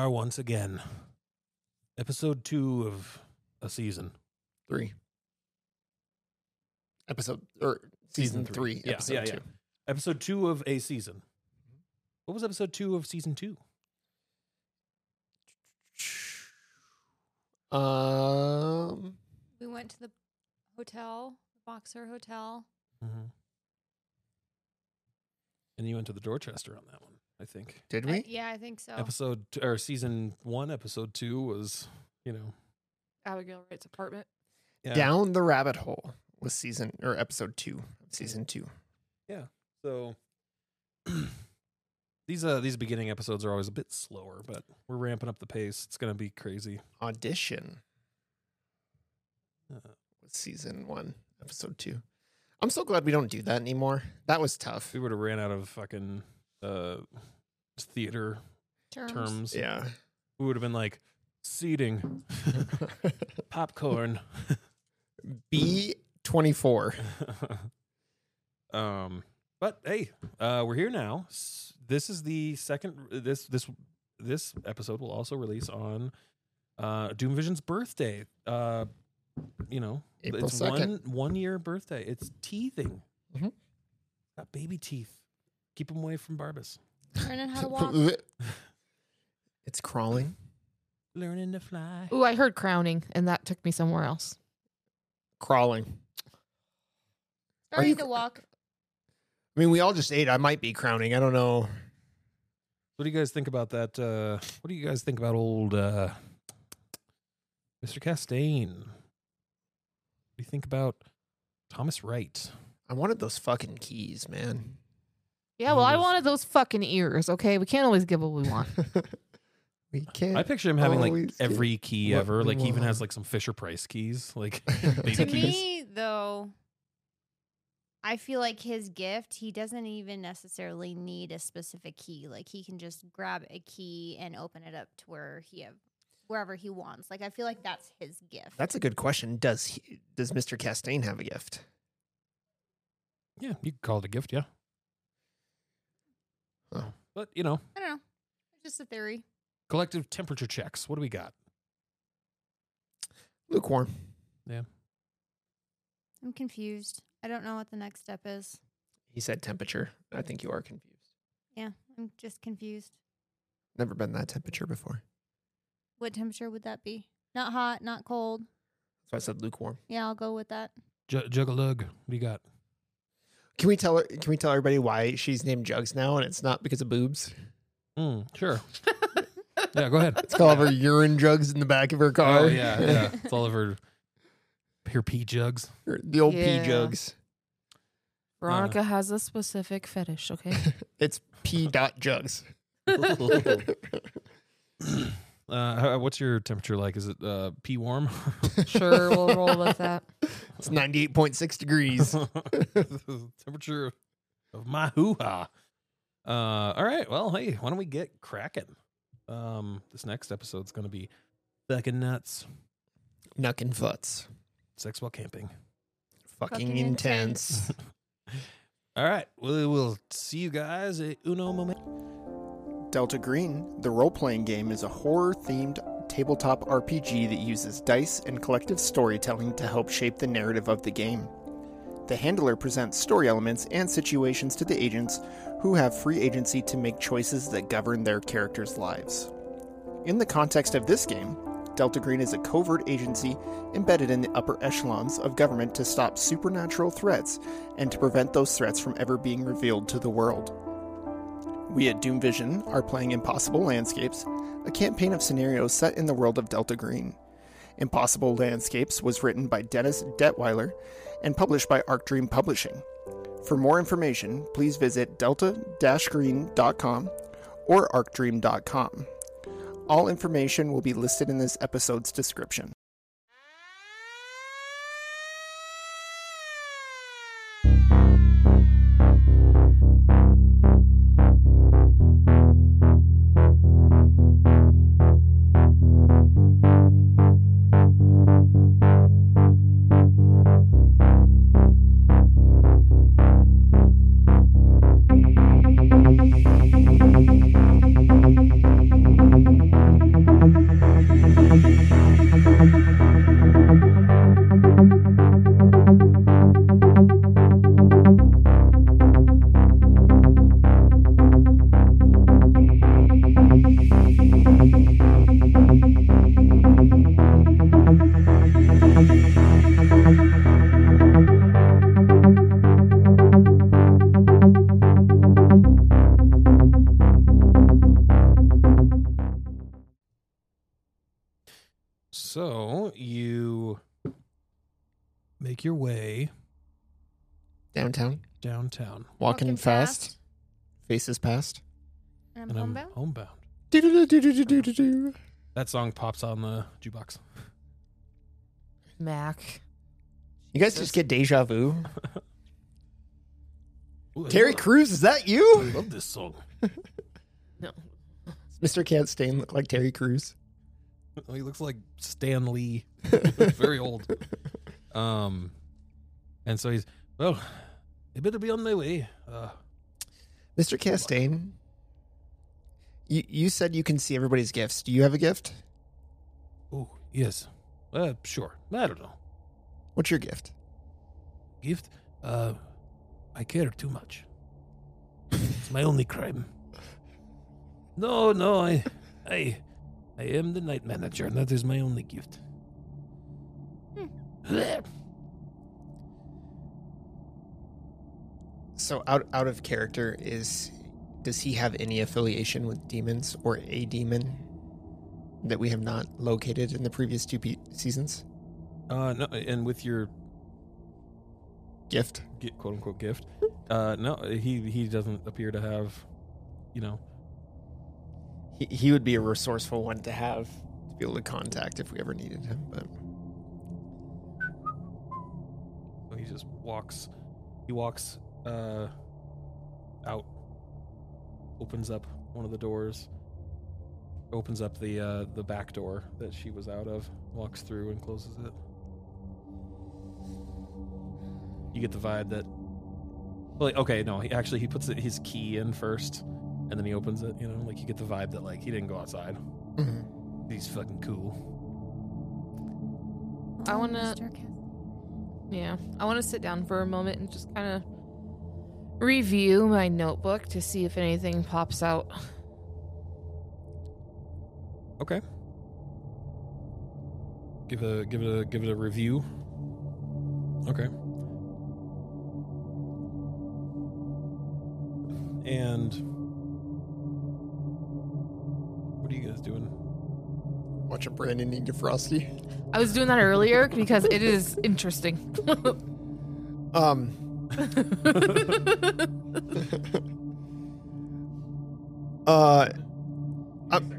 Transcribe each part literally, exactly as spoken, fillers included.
are once again. Episode two of a season. Three. Episode, or season, season three. three yeah, episode yeah, two. yeah. Episode two of a season. What was episode two of season two? Um, we went to the hotel, Boxer Hotel. Mm-hmm. And you went to the Dorchester on that one, I think. Did we? Uh, yeah, I think so. Episode t- or season one, episode two was, you know, Abigail Wright's apartment. yeah. Down the Rabbit Hole was season or episode two, season two. Yeah. So these uh these beginning episodes are always a bit slower, but we're ramping up the pace. It's gonna be crazy. Audition Uh, was season one, episode two. I'm so glad we don't do that anymore. That was tough. we would have ran out of fucking uh theater Terms. terms. Yeah. We would have been like seating, popcorn. B twenty-four. um, but hey, uh, we're here now. S- This is the second. This this this episode will also release on uh, Doom Vision's birthday. Uh, you know, April it's second. one one year birthday. It's teething. Mhm. Got baby teeth. Keep them away from Barbas. Learning how to walk. It's crawling. Learning to fly. Ooh, I heard crowning, and that took me somewhere else. Crawling. Starting you- to walk. I mean, we all just ate. I might be crowning. I don't know. What do you guys think about that? Uh, what do you guys think about old uh, Mister Castaigne? What do you think about Thomas Wright? I wanted those fucking keys, man. Yeah, well, I Yes. wanted those fucking ears, okay? We can't always get what we want. We can't. I picture him having like always get every key what ever. we Like he even want. has like some Fisher Price keys, like To baby keys. me, though, I feel like his gift, he doesn't even necessarily need a specific key. Like he can just grab a key and open it up to where he have wherever he wants. Like I feel like that's his gift. That's a good question. Does he, does Mister Castaigne have a gift? Yeah, you could call it a gift, yeah. Oh. But you know, I don't know. It's just a theory. collective temperature checks. What do we got? Lukewarm. I'm confused. I don't know what the next step is. He said temperature. I think you are confused. Yeah, I'm just confused. Never been that temperature before. What temperature would that be? Not hot, not cold. So I said lukewarm. Yeah, I'll go with that. J- Juggalug. What do you got? Can we tell her? Can we tell everybody why she's named Jugs now, and it's not because of boobs? Mm, sure. Yeah, go ahead. It's called her urine jugs in the back of her car. Oh yeah, yeah. It's all over her pee jugs. Her- the old Yeah. pee jugs. Veronica has a specific fetish, okay? It's P dot jugs. Uh, how- what's your temperature like? Is it uh, pee warm? Sure, we'll roll with that. It's ninety-eight point six degrees. Temperature of my hoo-ha. Uh, all right. Well, hey, why don't we get cracking? Um, this next episode's going to be fucking nuts. Knuckin' foots. Sex while camping. Fucking, Fucking intense. All right. We will see you guys at Uno Moment. Delta Green, the role-playing game, is a horror-themed tabletop R P G that uses dice and collective storytelling to help shape the narrative of the game. The handler presents story elements and situations to the agents who have free agency to make choices that govern their characters' lives. In the context of this game, Delta Green is a covert agency embedded in the upper echelons of government to stop supernatural threats and to prevent those threats from ever being revealed to the world. We at Doom Vision are playing Impossible Landscapes, a campaign of scenarios set in the world of Delta Green. Impossible Landscapes was written by Dennis Detweiler and published by Arc Dream Publishing. For more information, please visit delta dash green dot com or arc dream dot com. All information will be listed in this episode's description. So you make your way Downtown, downtown, walking, Walking fast, fast. faces past. And I'm and I'm homebound. homebound. Do-do-do-do-do-do-do. That song pops on the jukebox. Mac. You guys just get deja vu. Ooh, I Terry love- Crews, is that I you? love this song. No. Mister Can't Stain look like Terry Crews. Oh, he looks like Stan Lee. Very old. Um, and so he's, well, I better be on my way. Uh, Mister Castaigne, you, you said you can see everybody's gifts. Do you have a gift? oh, yes. Uh, sure. I don't know. What's your gift? Gift? Uh, I care too much. It's my only crime. No, no, I, I, I am the night manager, and that is my only gift. So out out of character is, does he have any affiliation with demons or a demon that we have not located in the previous two pe- seasons? Uh, no, and with your Gift. gi- quote unquote gift, uh, no, he he doesn't appear to have, you know. He, he would be a resourceful one to have to be able to contact if we ever needed him. But So he just walks. He walks uh, out, opens up one of the doors, opens up the uh, the back door that she was out of, walks through and closes it. You get the vibe that, well, okay, no, he actually he puts it, his key in first, and then he opens it. You know, like you get the vibe that like he didn't go outside. Mhm. He's fucking cool. I Oh, wanna- Mister Cass- Yeah. I want to sit down for a moment and just kind of review my notebook to see if anything pops out. Okay. Give a give it a give it a review. Okay. And what are you guys doing? watching Brandon eat a Frosty. I was doing that earlier because it is interesting. Um, uh, I'm-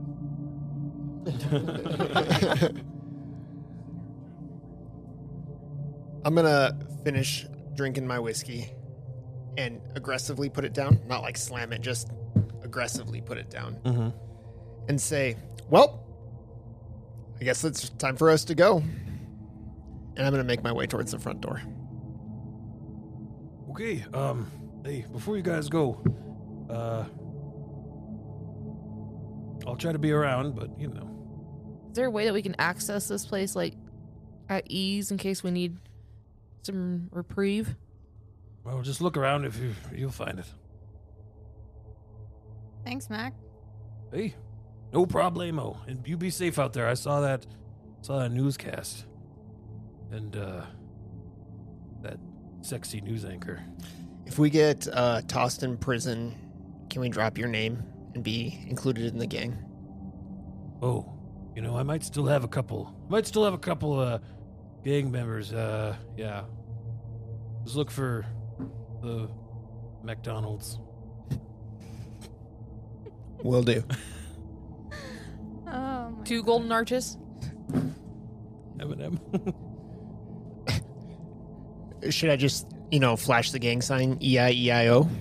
I'm gonna finish drinking my whiskey and aggressively put it down. Not like slam it, just aggressively put it down Mm-hmm. and say, well, I guess it's time for us to go. And I'm gonna make my way towards the front door. Okay. Um. Hey, before you guys go, uh, I'll try to be around, but you know. Is there a way that we can access this place like at ease in case we need some reprieve? Well, just look around if you you'll find it. Thanks, Mac. Hey, no problemo. And you be safe out there. I saw that saw that newscast. And uh that sexy news anchor. If we get uh, tossed in prison, can we drop your name and be included in the gang? Oh, you know, I might still have a couple. Might still have a couple uh gang members. Uh yeah. Just look for the McDonald's. Will do. Oh my Two golden arches? Eminem. Should I just, you know, flash the gang sign E I E I O?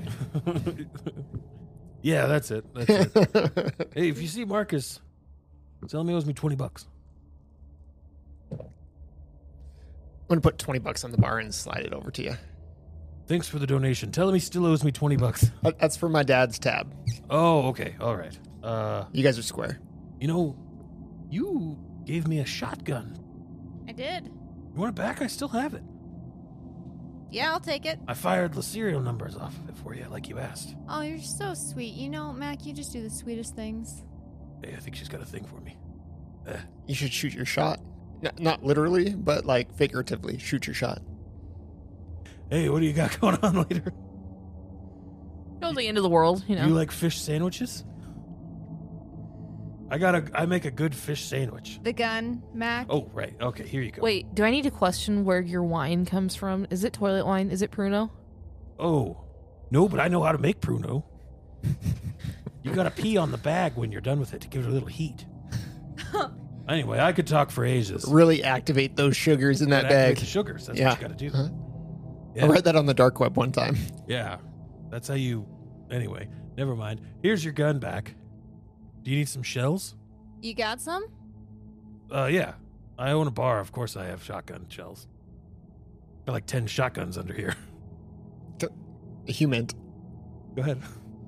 Yeah, that's it. That's it. Hey, if you see Marcus, tell him he owes me twenty bucks. I'm gonna put twenty bucks on the bar and slide it over to you. Thanks for the donation. Tell him he still owes me twenty bucks. That- That's for my dad's tab. Oh, okay. All right. Uh, You guys are square. you know, you gave me a shotgun. I did. You want it back? I still have it. Yeah, I'll take it. I fired the serial numbers off of it for you, like you asked. Oh, you're so sweet. You know, Mac, you just do the sweetest things. Hey, I think she's got a thing for me. Eh. You should shoot your shot. N- not literally, but like figuratively. Shoot your shot. Hey, what do you got going on later? Till the end of the world, you know. Do you like fish sandwiches? I got a. I make a good fish sandwich. The gun, Mac. Oh, right. Okay, here you go. Wait, do I need to question where your wine comes from? Is it toilet wine? Is it Pruno? Oh, no, but I know how to make Pruno. You got to pee on the bag when you're done with it to give it a little heat. Anyway, I could talk for ages. Really activate those sugars in that Activate bag. the sugars. That's Yeah. what you got to do. Huh? Yeah. I read that on the dark web one time. Yeah, that's how you. Anyway, never mind. Here's your gun back. Do you need some shells? You got some? Uh, yeah. I own a bar. Of course, I have shotgun shells. Got like ten shotguns under here. Human. Go ahead.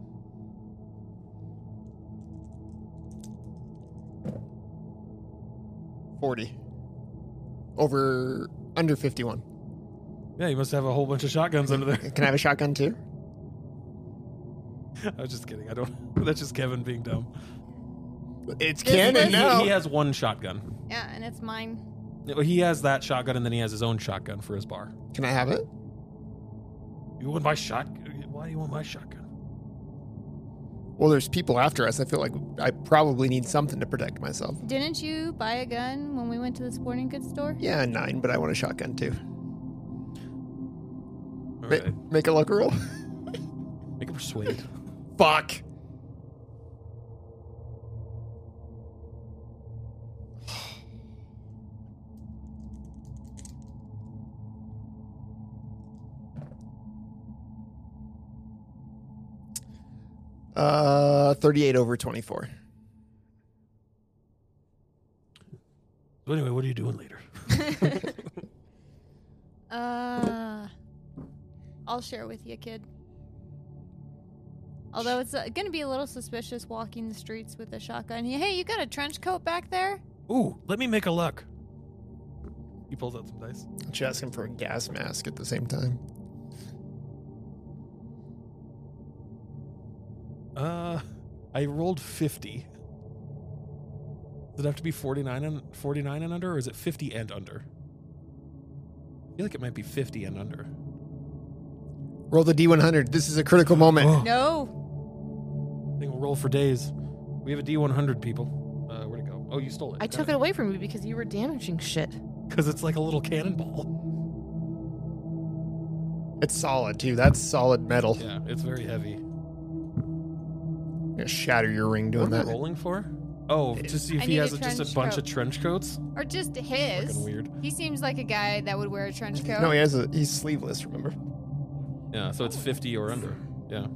forty. Over, under fifty-one. Yeah, you must have a whole bunch of shotguns under there. Can I have a shotgun too? I was just kidding. I don't. That's just Kevin being dumb. It's This canon was- He, now. he has one shotgun. Yeah, and it's mine. He has that shotgun, and then he has his own shotgun for his bar. Can I have it? You want my shot? Why do you want my shotgun? Well, there's people after us. I feel like I probably need something to protect myself. Didn't you buy a gun when we went to the sporting goods store? Yeah, nine, but I want a shotgun too. All Ma- right. Make a luck roll. Make him persuade. Fuck. Uh, thirty-eight over twenty-four. So anyway, what are you doing later? Uh, I'll share with you, kid. Although it's uh, going to be a little suspicious walking the streets with a shotgun. Hey, you got a trench coat back there? Ooh, let me make a luck. He pulls out some dice. Should ask him for a gas mask at the same time. Uh, I rolled fifty. Does it have to be forty-nine and forty-nine and under, or is it fifty and under? I feel like it might be fifty and under. Roll the D one hundred. This is a critical moment. Oh, No. I think we'll roll for days. We have a D one hundred, people. Uh, where'd it go? Oh, you stole it. I took it away from you because you were damaging shit. Because it's like a little cannonball. It's solid too. That's solid metal. Yeah, it's very heavy. I'm gonna shatter your ring doing What am I that. rolling for? Oh, to see if I he need has a a, just a trench bunch coat. of trench coats. Or just his. Fucking weird. He seems like a guy that would wear a trench coat. No, he has a. He's sleeveless. Remember? Yeah, so it's fifty or under. Yeah.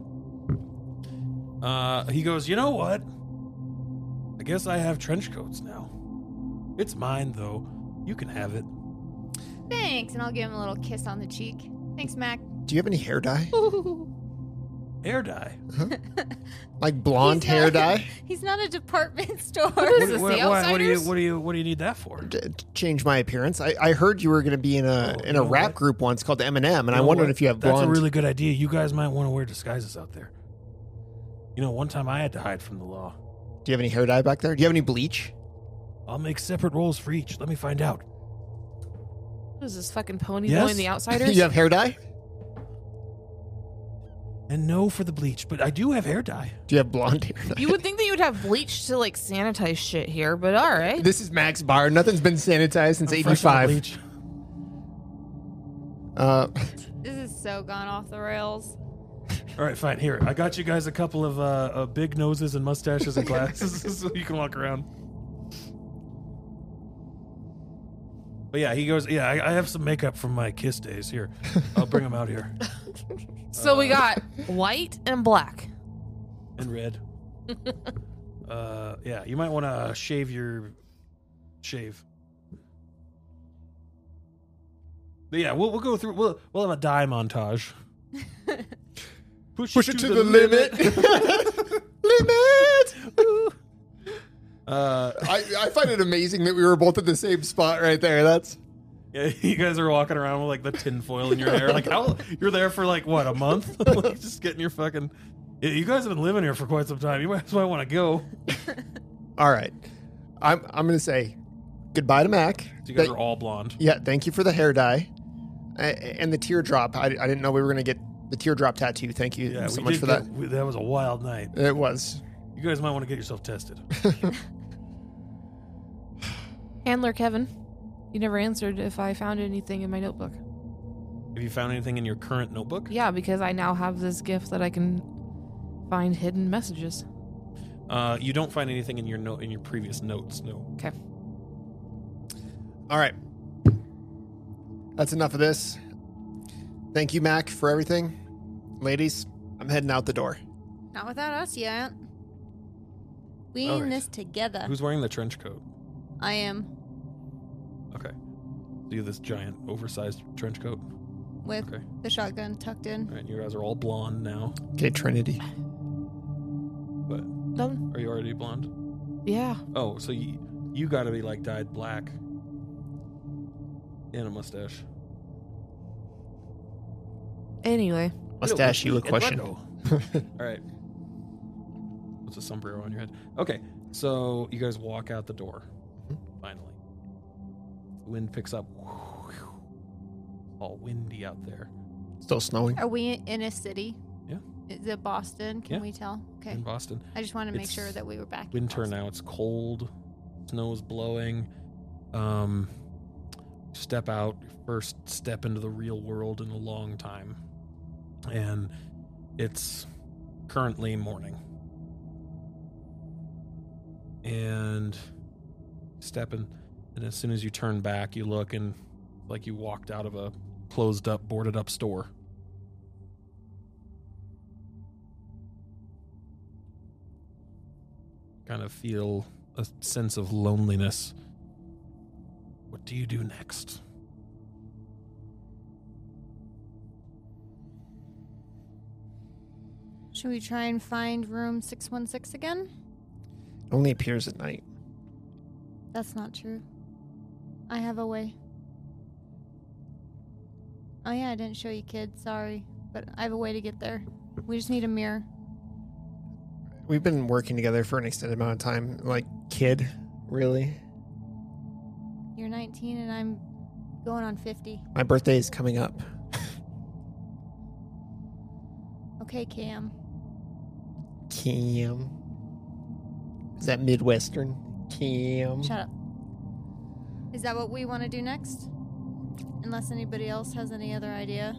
Uh, he goes, you know what? I guess I have trench coats now. It's mine, though. You can have it. Thanks, and I'll give him a little kiss on the cheek. Thanks, Mac. Do you have any hair dye? Hair dye. Like blonde He's hair not- dye? He's not a department store. What is What, this, what- the what- what do you Outsiders? what do you what do you need that for? D- to change my appearance. I, I heard you were going to be in a Oh, in you a know rap what? group once called Eminem, and You I know wondered what? if you have That's blonde. a really good idea. You guys might want to wear disguises out there. You know, one time I had to hide from the law. Do you have any hair dye back there? Do you have any bleach? I'll make separate rolls for each. Let me find out. What is this fucking pony Yes? boy in the Outsiders? you have hair dye? And no for the bleach, but I do have hair dye. Do you have blonde hair dye? You would think that you would have bleach to like sanitize shit here, but all right. This is Max Bar. Nothing's been sanitized since I'm fresh out of eighty-five. bleach. Uh, This is so gone off the rails. All right, fine. Here, I got you guys a couple of uh, uh, big noses and mustaches and glasses so you can walk around. But yeah, he goes, yeah, I, I have some makeup from my Kiss days. Here, I'll bring them out here. So we got white and black. And red. uh, yeah, you might want to shave your shave. But yeah, we'll we'll go through. We'll we'll have a dye montage. Push, push it to, the, limit. limit. uh, I, I find it amazing that we were both at the same spot right there. That's yeah, you guys are walking around with like the tinfoil in your hair. Like, how you're there for like what, a month? Like, just getting your fucking. Yeah, you guys have been living here for quite some time. You might, might want to go. all right. I'm I'm gonna say goodbye to Mac. So you guys Thank- are all blonde. yeah, thank you for the hair dye, uh, and the teardrop. I, I didn't know we were gonna get the teardrop tattoo. Thank you Yeah, so we much did for get- that. we- that was a wild night. It was. You guys might want to get yourself tested. Handler Kevin, you never answered if I found anything in my notebook. Have you found anything in your current notebook? Yeah, because I now have this gift that I can find hidden messages. Uh, you don't find anything in your note in your previous notes. No. Okay. All right. That's enough of this. Thank you, Mac, for everything. Ladies, I'm heading out the door. Not without us yet. We All in right. this together. Who's wearing the trench coat? I am Okay. So you have this giant, oversized trench coat. with Okay. the shotgun tucked in. All right. You guys are all blonde now. Okay, Trinity. But Done. are you already blonde? Yeah. Oh, so you you got to be like dyed black and a mustache. Anyway. Mustache, you a question. Eduardo. All right. What's a sombrero on your head? Okay, so you guys walk out the door. Finally, the wind picks up. All windy out there Still snowing. Are we in a city? Yeah. Is it Boston? Can Yeah. we tell? Okay. in Boston. I just want to make It's sure that we were back in Winter Boston. now. It's cold. Snow's blowing. Um, step out. First step into the real world in a long time, and it's currently morning. And stepping, and as soon as you turn back, you look and like you walked out of a closed up, boarded up store. Kind of feel a sense of loneliness. What do you do next? Should we try and find room six one six again? Only appears at night. That's not true. I have a way. Oh yeah, I didn't show you, kid. Sorry. But I have a way to get there. We just need a mirror. We've been working together for an extended amount of time. Like, kid, really? You're nineteen and I'm going on fifty. My birthday is coming up. Okay, Cam. Cam. Is that Midwestern? Cam. Shut up. Is that what we want to do next? Unless anybody else has any other idea.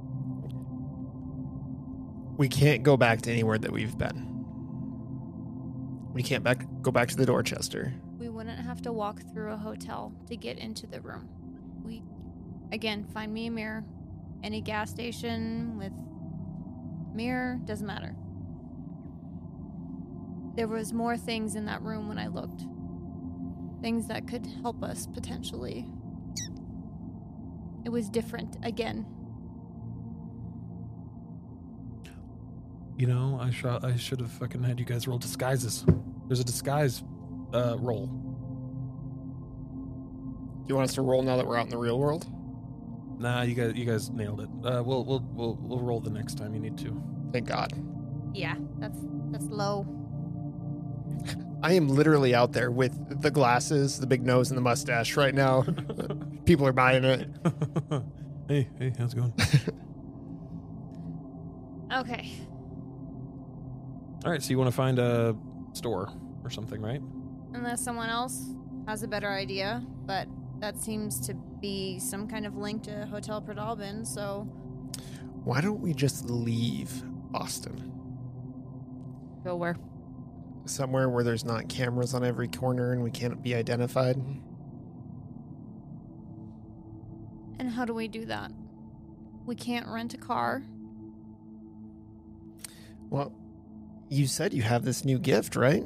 We can't go back to anywhere that we've been. We can't back go back to the Dorchester. We wouldn't have to walk through a hotel to get into the room. We, again, find me a mirror. Any gas station with mirror, doesn't matter. There was more things in that room when I looked. Things that could help us, potentially. It was different, again. You know, I shot. I should have fucking had you guys roll disguises. There's a disguise uh, roll. You want us to roll now that we're out in the real world? Nah, you guys, you guys nailed it. Uh, we'll, we'll, we'll, we'll roll the next time you need to. Thank God. Yeah, that's that's low. I am literally out there with the glasses, the big nose, and the mustache right now. People are buying it. hey, hey, how's it going? Okay. All right, so you want to find a store or something, right? Unless someone else has a better idea, but that seems to be some kind of link to Hotel Pradalbin, so... Why don't we just leave Boston? Go where? Somewhere where there's not cameras on every corner and we can't be identified. And how do we do that? We can't rent a car. Well, you said you have this new gift, right?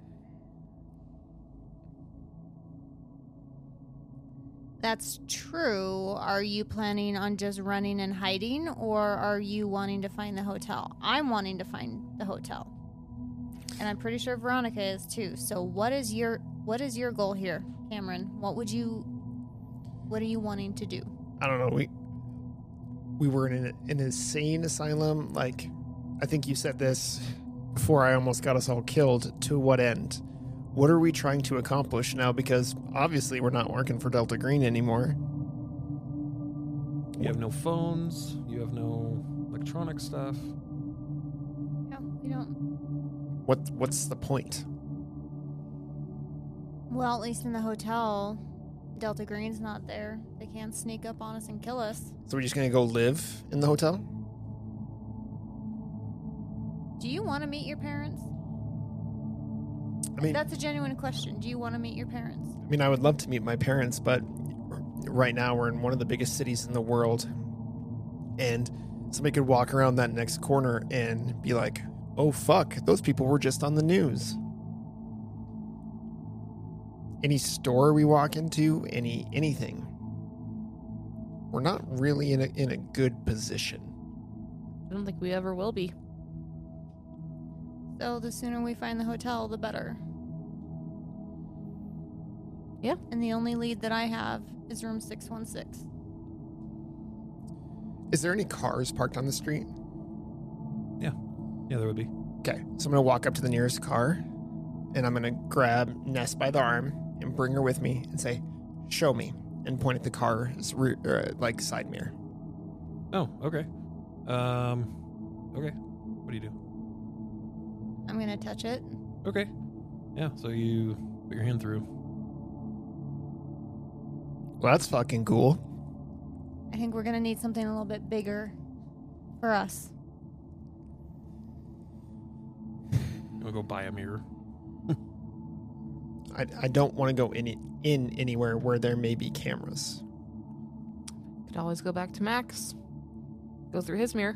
That's true. Are you planning on just running and hiding, or are you wanting to find the hotel? I'm wanting to find the hotel. And I'm pretty sure Veronica is too. So what is your what is your goal here, Cameron? What would you what are you wanting to do? I don't know. We we were in an, an insane asylum. Like, I think you said this before I almost got us all killed. To what end? What are we trying to accomplish now? Because obviously we're not working for Delta Green anymore. You have no phones. You have no electronic stuff. No, we don't. What What's the point? Well, at least in the hotel, Delta Green's not there, they can't sneak up on us and kill us. So we're just gonna go live in the hotel? Do you want to meet your parents? I mean, That's a genuine question. Do you want to meet your parents? I mean, I would love to meet my parents, but right now we're in one of the biggest cities in the world, and somebody could walk around that next corner and be like, "Oh fuck, those people were just on the news." Any store we walk into, any anything, we're not really in a in a good position. I don't think we ever will be. So the sooner we find the hotel, the better. Yeah. And the only lead that I have is room six one six. Is there any cars parked on the street? Yeah, there would be. Okay, so I'm gonna walk up to the nearest car, and I'm gonna grab Ness by the arm and bring her with me and say, "Show me," and point at the car's re- uh, like side mirror. Oh, okay. Um, okay. What do you do? I'm going to touch it. Okay. Yeah, so you put your hand through. Well, that's fucking cool. I think we're going to need something a little bit bigger for us. You want to go buy a mirror? I, I don't want to go any in anywhere where there may be cameras. Could always go back to Max. Go through his mirror.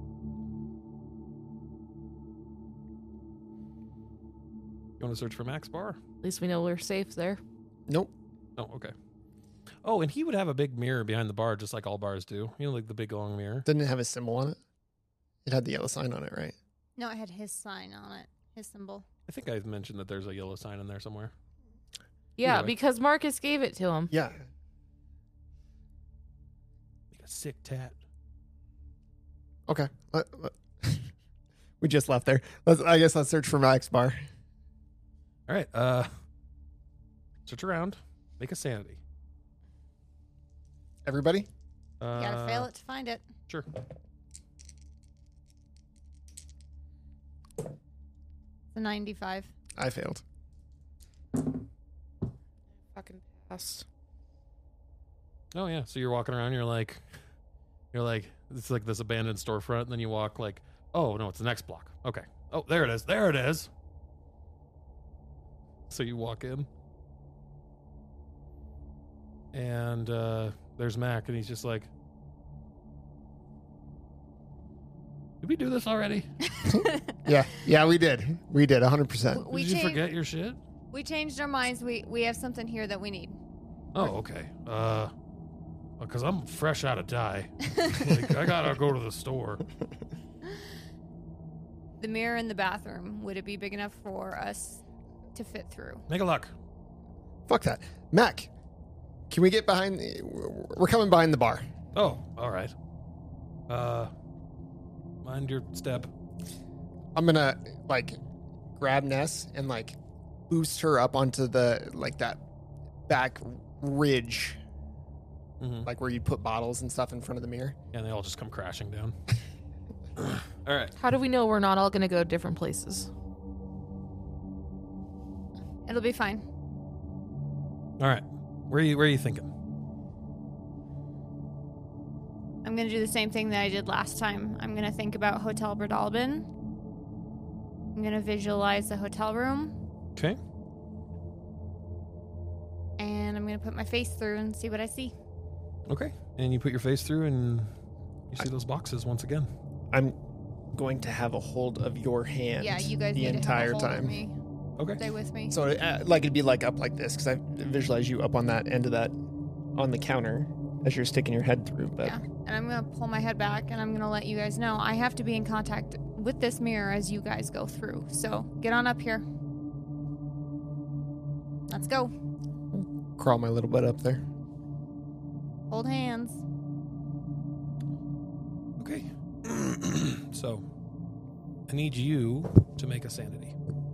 You want to search for Max Bar? At least we know we're safe there. Nope. Oh, okay. Oh, and he would have a big mirror behind the bar, just like all bars do. You know, like the big long mirror. Didn't it have a symbol on it? It had the yellow sign on it, right? No, it had his sign on it, his symbol. I think I mentioned that there's a yellow sign in there somewhere. Yeah, Either way. because Marcus gave it to him. Yeah. Make a sick tat. Okay. Let- let- we just left there. Let's. I guess let's search for Max Bar. All right. Uh, search around. Make a sanity. Everybody? Uh, You gotta fail it to find it. Sure. It's a ninety-five. I failed. Fucking passed. Oh yeah. So you're walking around. You're like, you're like, it's like this abandoned storefront. And then you walk like, oh no, it's the next block. Okay. Oh, there it is. There it is. So you walk in, and uh, there's Mac, and he's just like, "Did we do this already? Yeah. Yeah, we did. We did. one hundred percent. We Did you changed- forget your shit?" We changed our minds. We we have something here that we need. Oh, okay. Uh, because I'm fresh out of dye. Like, I gotta go to the store. The mirror in the bathroom. Would it be big enough for us to fit through? Make a luck. Fuck that. Mac, can we get behind? The, we're coming behind the bar. Oh, all right. Uh, mind your step. I'm gonna like grab Ness and like boost her up onto the like that back ridge, Mm-hmm. like where you put bottles and stuff in front of the mirror. And they all just come crashing down. All right. How do we know we're not all going to go different places? It'll be fine. All right. Where are you? Where are you thinking? I'm gonna do the same thing that I did last time. I'm gonna think about Hotel Bredalbin. I'm gonna visualize the hotel room, Okay. and I'm gonna put my face through and see what I see. Okay. And you put your face through, and you see I- those boxes once again. I'm going to have a hold of your hand. Yeah, you guys the need entire to have a hold time. of me. Okay. Stay with me. So uh, like it'd be like up like this because I visualize you up on that end of that on the counter as you're sticking your head through. But Yeah, and I'm gonna pull my head back, and I'm gonna let you guys know I have to be in contact with this mirror as you guys go through. So get on up here. Let's go. crawl my little butt up there. Hold hands. Okay. So, I need you to make a sanity.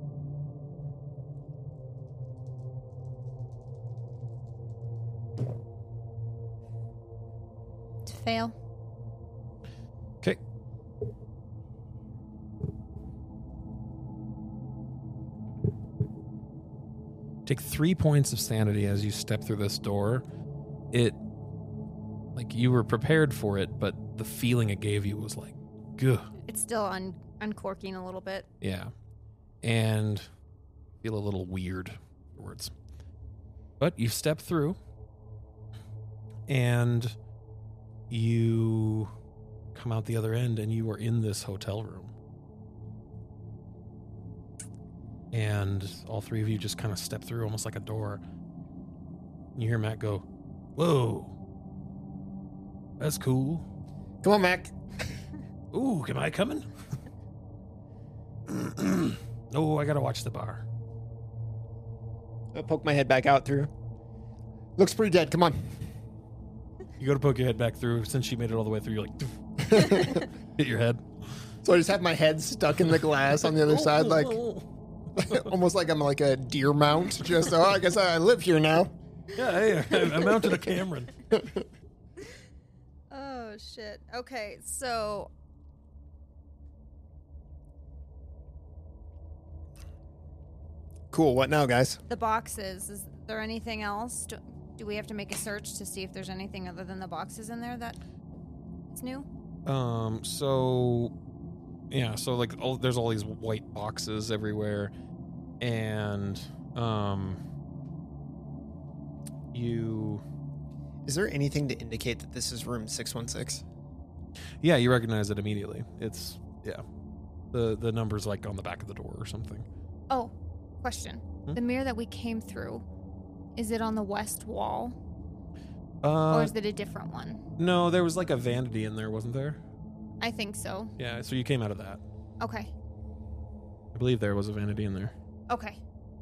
To fail. Okay. take three points of sanity as you step through this door. It, like, you were prepared for it, but the feeling it gave you was like, gah. It's still un- uncorking a little bit. Yeah. And feel a little weird afterwards. But you step through, and you come out the other end, and you are in this hotel room. And all three of you just kind of step through almost like a door. You hear Mac go, "Whoa, that's cool. Come on, Mac. Ooh, am I coming?" Oh, I gotta watch the bar. I'll poke my head back out through. Looks pretty dead. Come on. You go to poke your head back through. Since she made it all the way through, you're like, hit your head. So I just have my head stuck in the glass on the other side, like almost like I'm like a deer mount. Just, oh, I guess I live here now. Yeah, hey, I, I mounted a Cameron. Oh, shit. Okay, so... Cool. What now, guys? the boxes, is there anything else? Do, do we have to make a search to see if there's anything other than the boxes in there that is new? Um, so, yeah, so, like, all, there's all these white boxes everywhere, and, um, you... Is there anything to indicate that this is room six one six? Yeah, you recognize it immediately. It's, yeah, the, the number's, like, on the back of the door or something. Oh, question. Hmm? The mirror that we came through, is it on the west wall? Uh, or is it a different one? no, there was, like, a vanity in there, wasn't there? I think so. Yeah, so you came out of that. Okay. I believe there was a vanity in there. Okay.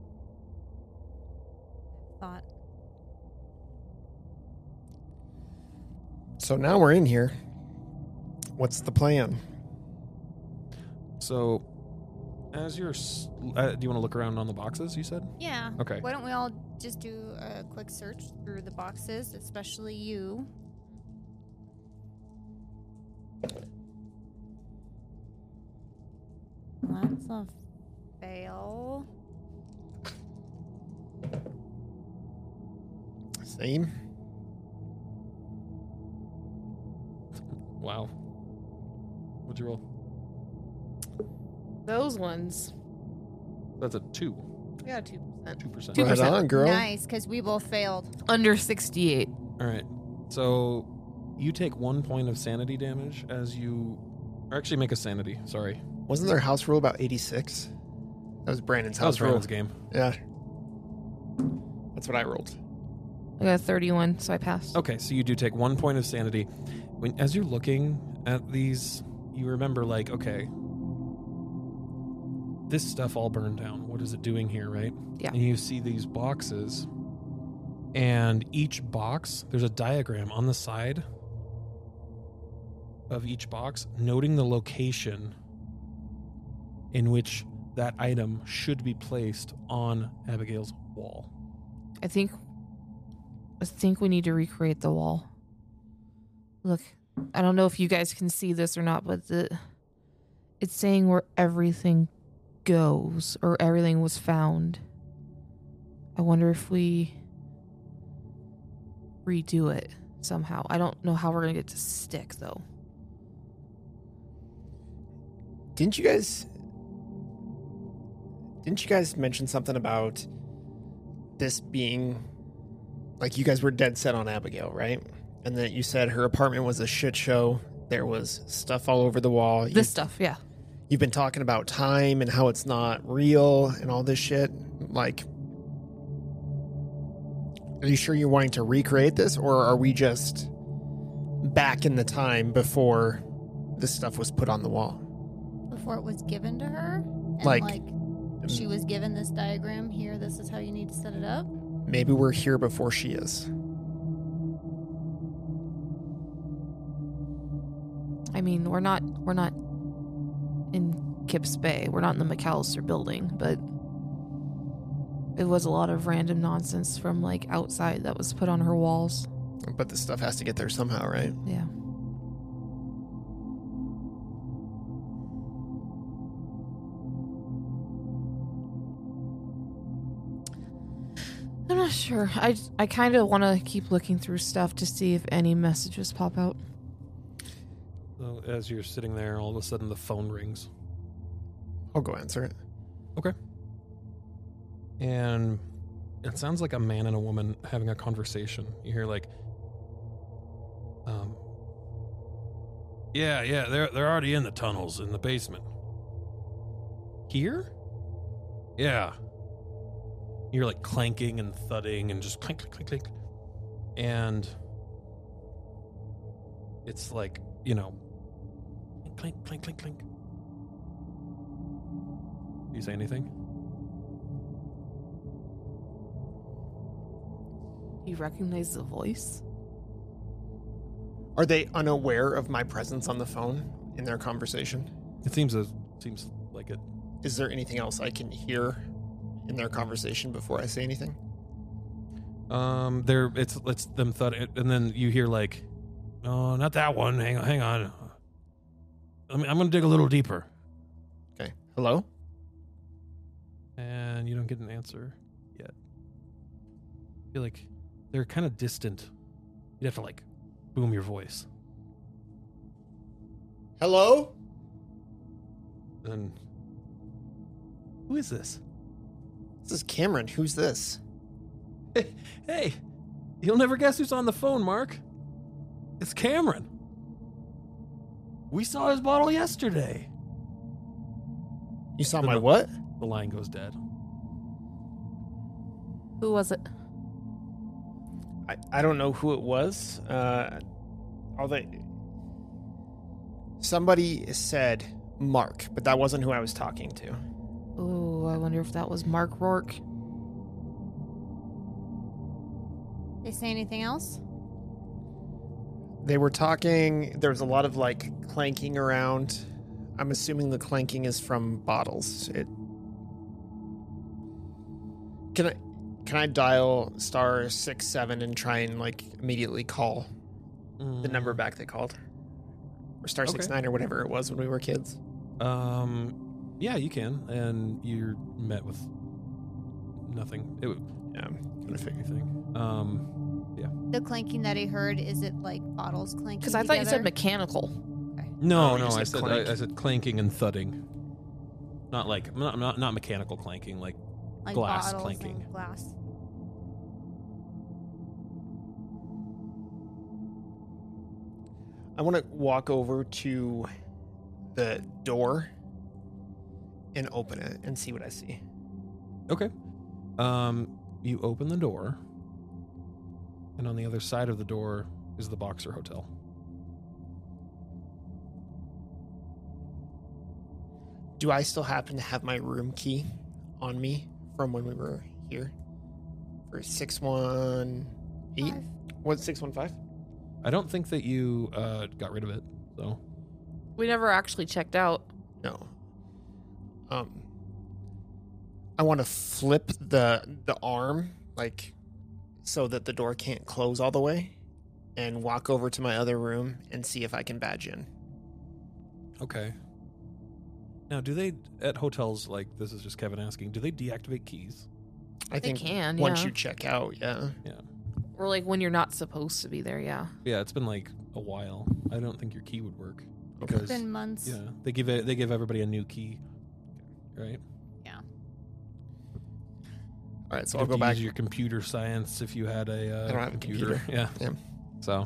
Thought. So now we're in here. What's the plan? So, as you're... s- Uh, do you want to look around on the boxes, you said? Yeah. Okay. Why don't we all just do a quick search through the boxes, especially you? That's a fail. Same. Wow. What'd you roll? Those ones. That's a two. Yeah, two percent. Two percent. Two Right percent. on, girl. Nice, because we both failed. Under sixty-eight. All right. So you take one point of sanity damage as you... Or actually make a sanity. Sorry. Wasn't there a house rule about eighty-six? That was Brandon's That was house rule. Brandon's game. Yeah. That's what I rolled. I got a thirty-one, so I passed. Okay, so you do take one point of sanity. When as you're looking at these, you remember, like, okay, this stuff all burned down. What is it doing here, right? Yeah. And you see these boxes, and each box, there's a diagram on the side of each box noting the location in which that item should be placed on Abigail's wall. I think I think we need to recreate the wall. Look, I don't know if you guys can see this or not, but the it's saying where everything goes or everything was found. I wonder if we redo it somehow. I don't know how we're going to get to stick though. Didn't you guys Didn't you guys mention something about this being like you guys were dead set on Abigail, right? And then you said her apartment was a shit show. There was stuff all over the wall. This You- stuff, yeah. You've been talking about time and how it's not real and all this shit. Like, are you sure you're wanting to recreate this, or are we just back in the time before this stuff was put on the wall? Before it was given to her? And Like- like she was given this diagram here, this is how you need to set it up? Maybe we're here before she is. I mean, we're not we're not in Kips Bay. We're not in the McAllister building, but it was a lot of random nonsense from like outside that was put on her walls. But this stuff has to get there somehow, right? Yeah. I'm not sure. I, I kind of want to keep looking through stuff to see if any messages pop out. So as you're sitting there, all of a sudden the phone rings. I'll go answer it. Okay. And it sounds like a man and a woman having a conversation. You hear like, um, yeah, yeah, they're they're already in the tunnels in the basement. Here? Yeah. You're like clanking and thudding and just clink, clink, clink, clink. And it's like, you know, clink, clink, clink, clink. Do you say anything? You recognize the voice? Are they unaware of my presence on the phone in their conversation? It seems a, seems like it. Is there anything else I can hear in their conversation before I say anything? Um, they're it's it's them thudding, and then you hear like, "No, not that one. Hang on, hang on. I mean, I'm gonna dig a little deeper." Okay. Hello? And you don't get an answer yet. I feel like they're kind of distant. You'd have to like boom your voice. Hello? And who is this? This is Cameron. Who's this? Hey, hey, you'll never guess who's on the phone, Mark. It's Cameron. We saw his bottle yesterday. You saw my what? The line goes dead. Who was it? I, I don't know who it was. Uh, are they? Somebody said Mark, but that wasn't who I was talking to. Oh, I wonder if that was Mark Rourke. They say anything else? They were talking. There was a lot of like clanking around. I'm assuming the clanking is from bottles. It. Can I? Can I dial star six seven and try and like immediately call Mm. the number back they called, or star six nine or whatever it was when we were kids? Um, yeah, you can, and you're met with nothing. It would Yeah, I'm gonna figure. anything. Um, yeah. The clanking that I heard, is it like bottles clanking? Because I thought you said together? mechanical. No, Oh, you no, said I said clank. I, I said clanking and thudding. Not like not not, not mechanical clanking, like Like glass bottles clanking. and glass. I want to walk over to the door and open it and see what I see. Okay. Um, you open the door, and on the other side of the door is the Boxer Hotel. Do I still happen to have my room key on me from when we were here? For six one eight? Five. What's six one five? I don't think that you uh, got rid of it, so We never actually checked out. No. Um, I want to flip the the arm, like, so that the door can't close all the way, and walk over to my other room and see if I can badge in. okay. Now, do they at hotels like this is just Kevin asking? Do they deactivate keys? I They think can, once yeah. you check out, yeah. Or like when you're not supposed to be there, yeah. Yeah, it's been like a while. I don't think your key would work Okay. because It's been months. yeah, they give it, they give everybody a new key, right? All right, so You'd I'll have go to back. use your computer science if you had a uh, I don't have a computer. Yeah. Yeah. So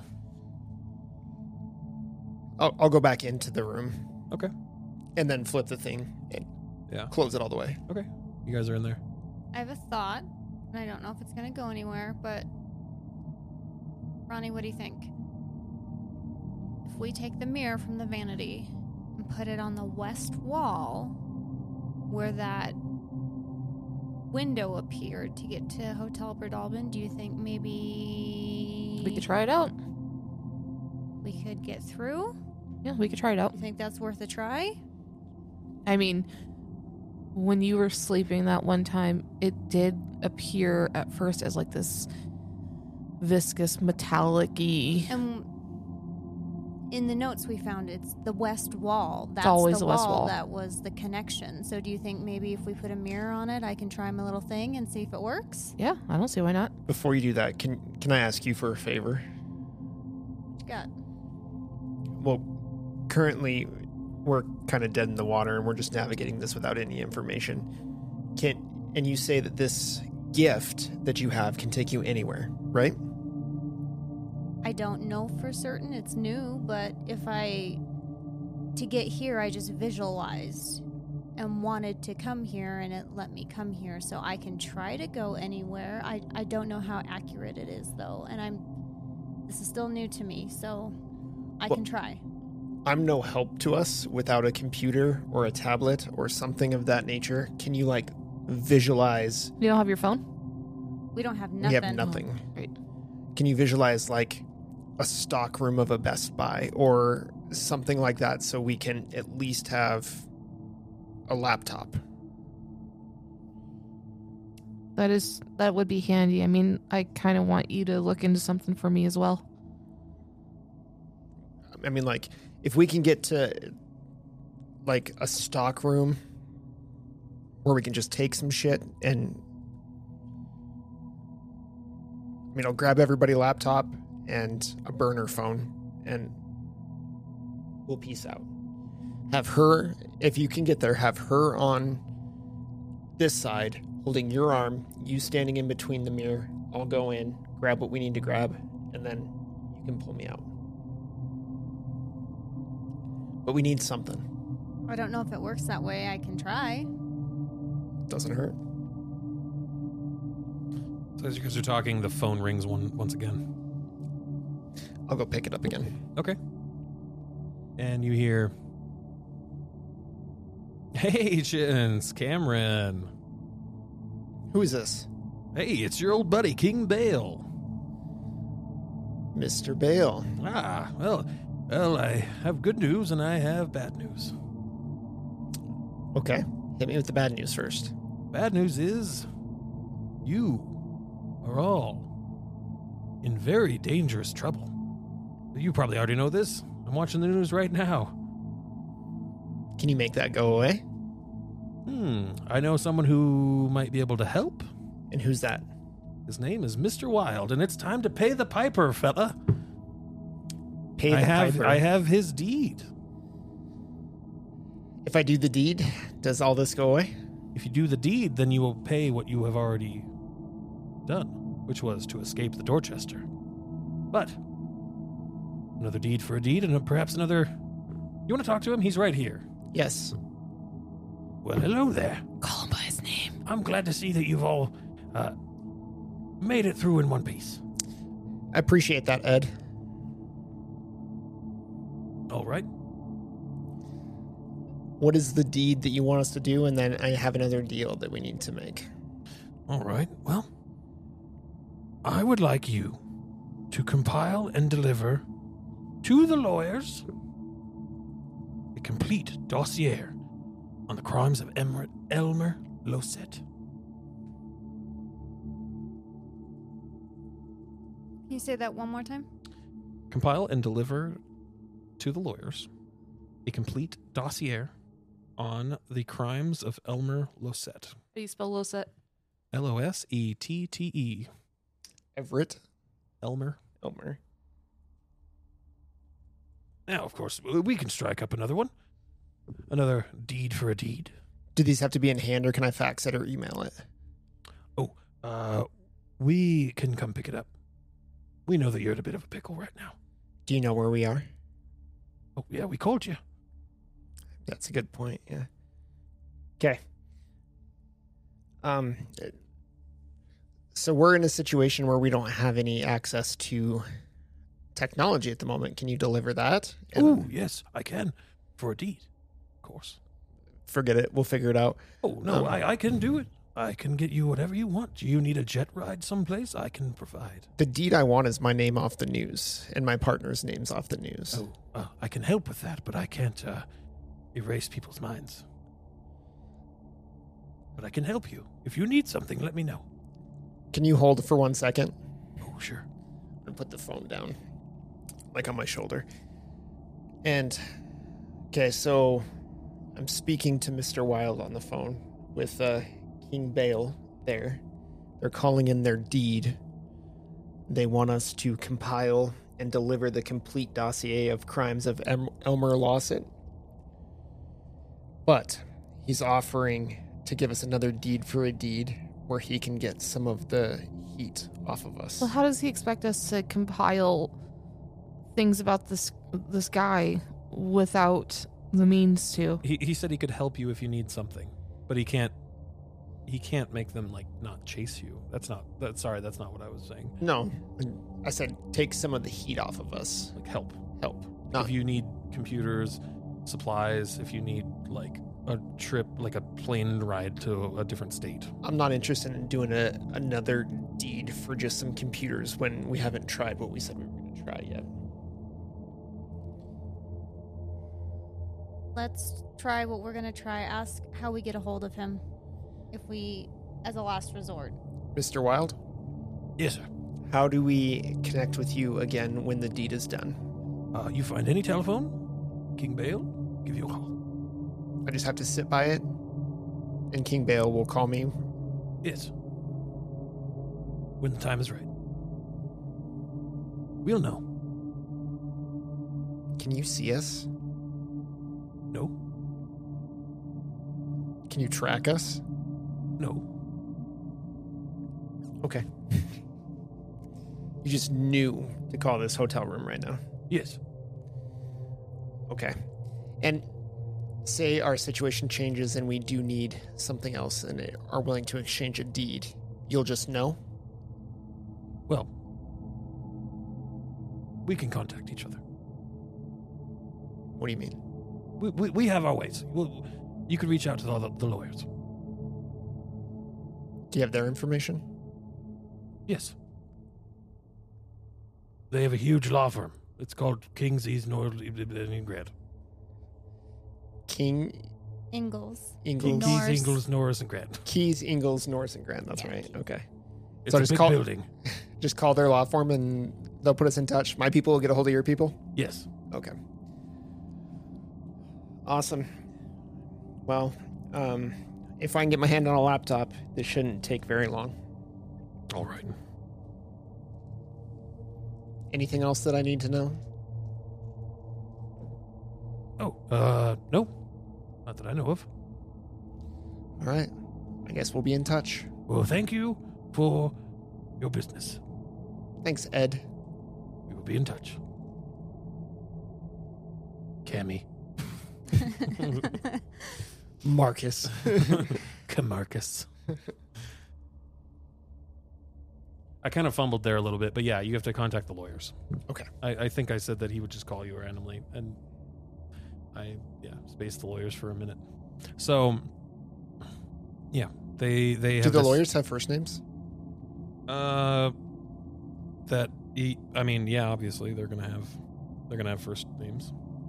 I'll, I'll go back into the room. Okay. And then flip the thing and Yeah. close it all the way. Okay, you guys are in there. I have a thought, and I don't know if it's going to go anywhere, but Ronnie, what do you think? If we take the mirror from the vanity and put it on the west wall where that window appeared to get to Hotel Bredalbin, do you think maybe We could try it out. we could get through? Yeah, we could try it out. You think that's worth a try? I mean, when you were sleeping that one time, it did appear at first as like this viscous metallic-y. And in the notes we found, it's the west wall. That's always the the west wall. That was the connection. So do you think maybe if we put a mirror on it, I can try my little thing and see if it works? Yeah, I don't see why not. Before you do that, can can I ask you for a favor? What you got? Well, currently we're kind of dead in the water and we're just navigating this without any information. Can and you say that this gift that you have can take you anywhere, right? I don't know for certain. It's new, but if I to get here, I just visualized and wanted to come here, and it let me come here, so I can try to go anywhere. I I don't know how accurate it is though, and I'm this is still new to me, so I Well, can try. I'm no help to us without a computer or a tablet or something of that nature. Can you like visualize? You don't have your phone? We don't have nothing. We have nothing. Great. Can you visualize like a stock room of a Best Buy or something like that so we can at least have a laptop? That is that would be handy. I mean, I kind of want you to look into something for me as well. I mean, like, if we can get to like a stock room where we can just take some shit and I mean, I'll grab everybody a laptop and a burner phone and we'll peace out. Have her, if you can get there, have her on this side, holding your arm, you standing in between the mirror. I'll go in, grab what we need to grab, and then you can pull me out. But we need something. I don't know if it works that way. I can try. Doesn't hurt. So as you guys are talking, the phone rings one once again. I'll go pick it up again. Okay. And you hear, "Hey, Chins, Cameron. Who is this? Hey, it's your old buddy, King Bale. Mister Bale. Ah, well, well, I have good news and I have bad news. Okay. Hit me with the bad news first. Bad news is you are all in very dangerous trouble. You probably already know this. I'm watching the news right now. Can you make that go away? Hmm, I know someone who might be able to help. And who's that? His name is Mister Wild, and it's time to pay the piper, fella. Pay the I have, piper. I have his deed. If I do the deed, does all this go away? If you do the deed, then you will pay what you have already done, which was to escape the Dorchester. But another deed for a deed, and perhaps another... You want to talk to him? He's right here. Yes. Well, hello there. Call him by his name. I'm glad to see that you've all uh, made it through in one piece. I appreciate that, Ed. All right. What is the deed that you want us to do? And then I have another deal that we need to make. All right. Well, I would like you to compile and deliver to the lawyers a complete dossier on the crimes of Emer- Elmer Losette. Can you say that one more time? Compile and deliver to the lawyers a complete dossier on the crimes of Elmer Losette. How do you spell Losette? L O S E T T E. Everett Elmer. Elmer. Now, of course, we can strike up another one. Another deed for a deed. Do these have to be in hand or can I fax it or email it? Oh, uh, we can come pick it up. We know that you're in a bit of a pickle right now. Do you know where we are? Oh, yeah, we called you. That's a good point, yeah. Okay. Um, so we're in a situation where we don't have any access to technology at the moment. Can you deliver that? And Oh, yes, I can. For a deed, of course. forget it. We'll figure it out. Oh, no, Um, I, I can do it. I can get you whatever you want. Do you need a jet ride someplace? I can provide. The deed I want is my name off the news and my partner's name's off the news. Oh, uh, I can help with that, but I can't uh, erase people's minds. But I can help you. If you need something, let me know. Can you hold for one second? Oh, sure. And put the phone down, like on my shoulder. And, okay, so I'm speaking to Mister Wild on the phone with uh, King Bale there. They're calling in their deed. They want us to compile and deliver the complete dossier of crimes of em- Elmer Lawson. But he's offering to give us another deed for a deed where he can get some of the heat off of us. Well, how does he expect us to compile things about this this guy without the means to? He he said he could help you if you need something, but he can't. He can't make them like not chase you. That's not. That sorry, that's not what I was saying. No, I said take some of the heat off of us. Like help. Help. Not If you need computers, supplies, if you need like a trip, like a plane ride to a different state. I'm not interested in doing a, another deed for just some computers when we haven't tried what we said we were going to try yet. Let's try what we're gonna try. Ask how we get a hold of him, if we, as a last resort. Mister Wild, Yes, sir. how do we connect with you again when the deed is done? Uh, you find any telephone, King Bale, give you a call. I just have to sit by it, and King Bale will call me. Yes. When the time is right. We'll know. Can you see us? No. Can you track us? No. Okay. You just knew to call this hotel room right now. Yes. Okay. And say our situation changes and we do need something else and are willing to exchange a deed. You'll just know? Well, we can contact each other. What do you mean? We, we, we have our ways. We'll, you could reach out to the, the lawyers. Do you have their information? Yes. They have a huge law firm. It's called King's East North Grant. King Ingalls. Ingalls. Norris. Keys, Ingalls, Norris, and Grant. Keys, Ingalls, Norris, and Grant. That's Yeah. right. Okay. It's So a just big call- building. Just call their law firm and they'll put us in touch. My people will get a hold of your people? Yes. Okay. Awesome. Well, um, if I can get my hand on a laptop, this shouldn't take very long. All right. Anything else that I need to know? Oh, uh, no. Not that I know of. All right. I guess we'll be in touch. Well, thank you for your business. Thanks, Ed. We will be in touch. Cammy. Marcus. Camarcus. I kind of fumbled there a little bit, but yeah, you have to contact the lawyers. Okay. I, I think I said that he would just call you randomly, and I, yeah, spaced the lawyers for a minute. So, yeah, they they have Do the this- lawyers have first names? Uh, that he, I mean, yeah, obviously they're gonna have they're gonna have first names.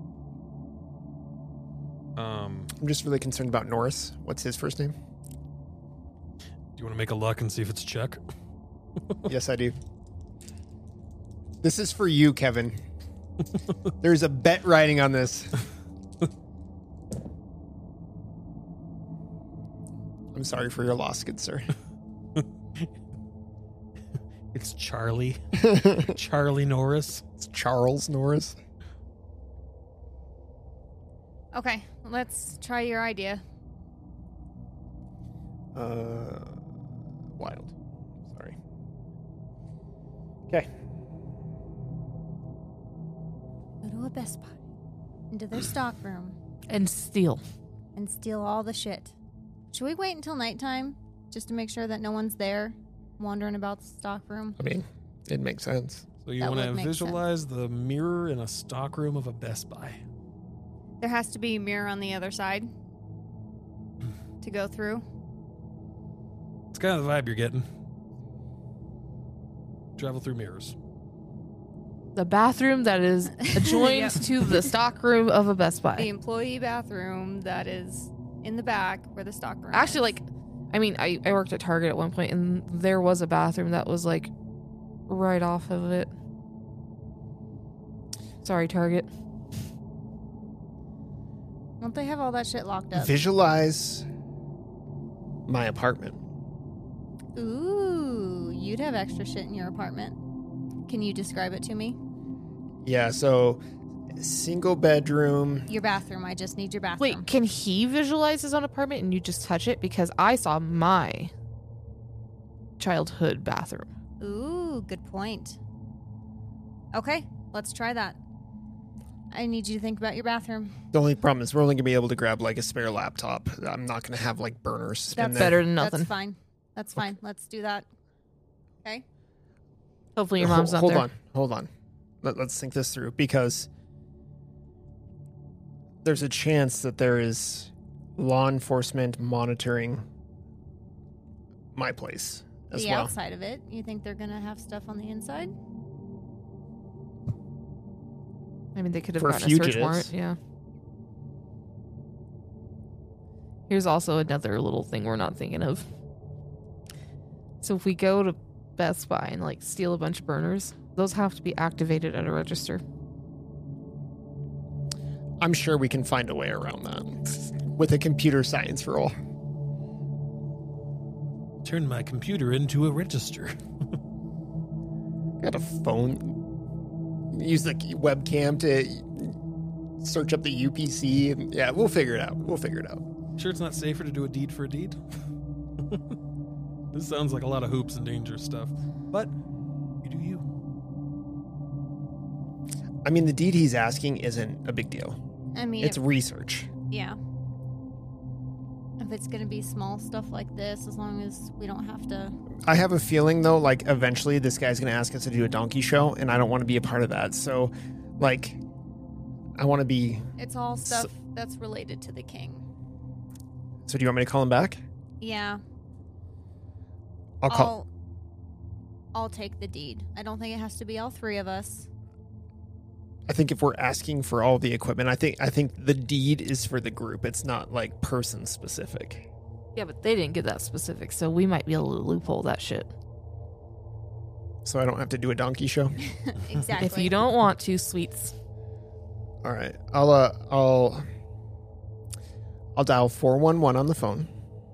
Um, I'm just really concerned about Norris. What's his first name? do you want to make a luck and see if it's Chuck? Yes, I do. This is for you, Kevin. There's a bet riding on this. I'm sorry for your loss, good sir. It's Charlie. Charlie Norris. It's Charles Norris. Okay, let's try your idea. Uh, Wild. Sorry. Okay. Go to a Best Buy, into their stock room, And steal. and steal all the shit. Should we wait until nighttime just to make sure that no one's there wandering about the stock room? I mean, it makes sense. So you That want to would make visualize the mirror in a stockroom of a Best Buy. There has to be a mirror on the other side to go through. It's kind of the vibe you're getting. Travel through mirrors. The bathroom that is adjoined Yep. to the stockroom of a Best The Buy. employee bathroom that is in the back where the stock room Actually, is. like, I mean, I, I worked at Target at one point, and there was a bathroom that was, like, right off of it. Sorry, Target. Don't they have all that shit locked up? Visualize my apartment. Ooh, you'd have extra shit in your apartment. Can you describe it to me? Yeah, so single bedroom. Your bathroom. I just need your bathroom. Wait, can he visualize his own apartment and you just touch it? Because I saw my childhood bathroom. Ooh, good point. Okay, let's try that. I need you to think about your bathroom. The only problem is we're only going to be able to grab like a spare laptop. I'm not going to have like burners in That's there. Better than nothing. That's fine. That's fine. Let's do that. Okay. Hopefully your Ho- mom's not hold there. on, hold on. Let, let's think this through because there's a chance that there is law enforcement monitoring my place as The well. outside of it. You think they're gonna have stuff on the inside? I mean, they could have For gotten a search fugitives. warrant. Yeah. Here's also another little thing we're not thinking of. So if we go to Best Buy and like steal a bunch of burners, those have to be activated at a register. I'm sure we can find a way around that with a computer science roll. Turn my computer into a register. Got a phone. Use the webcam to search up the U P C. Yeah, we'll figure it out. We'll figure it out. Sure it's not safer to do a deed for a deed? This sounds like a lot of hoops and dangerous stuff. But you do you. I mean, the deed he's asking isn't a big deal. I mean, It's if- research. yeah. If it's gonna be small stuff like this, as long as we don't have to. I have a feeling, though, like, eventually this guy's going to ask us to do a donkey show, and I don't want to be a part of that. So, like, I want to be... It's all stuff that's related to the king. So do you want me to call him back? Yeah. I'll call... I'll, I'll take the deed. I don't think it has to be all three of us. I think if we're asking for all the equipment, I think I think the deed is for the group. It's not, like, person-specific. Yeah, but they didn't get that specific, so we might be able to loophole that shit. So I don't have to do a donkey show? Exactly. If you don't want to, sweets. All right. I'll, uh, I'll... I'll dial four one one on the phone.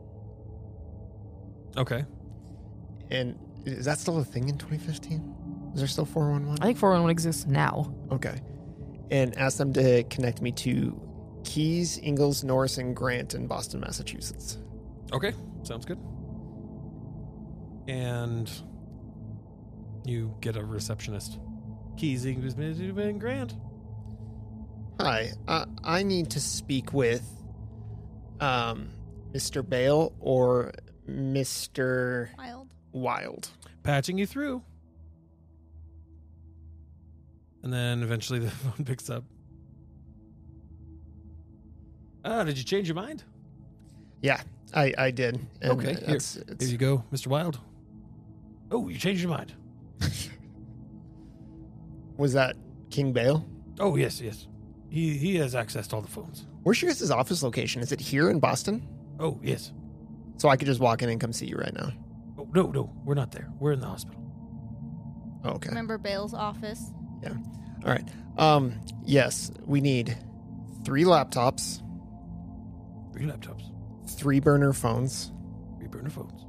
Okay. And is that still a thing in twenty fifteen? Is there still four one one? I think four one one exists now. Okay. And ask them to connect me to Keys, Ingalls, Norris, and Grant in Boston, Massachusetts. Okay. Sounds good. And you get a receptionist. Keys, English, and Grant. Hi. Uh, I need to speak with um, Mister Bale or Mister Wild. Wild. Patching you through. And then eventually the phone picks up. Ah, did you change your mind? Yeah, I, I did. And Okay, here. that's- Here it's- you go, Mister Wild. Oh, you changed your mind. Was that King Bale? Oh, yes, yes. He he has access to all the phones. Where's your guys' office location? Is it here in Boston? Oh, yes. So I could just walk in and come see you right now. Oh, no, no, we're not there. We're in the hospital. Oh, okay. Remember Bale's office? All right. Um, yes, we need three laptops, Three laptops, three burner phones, three burner phones.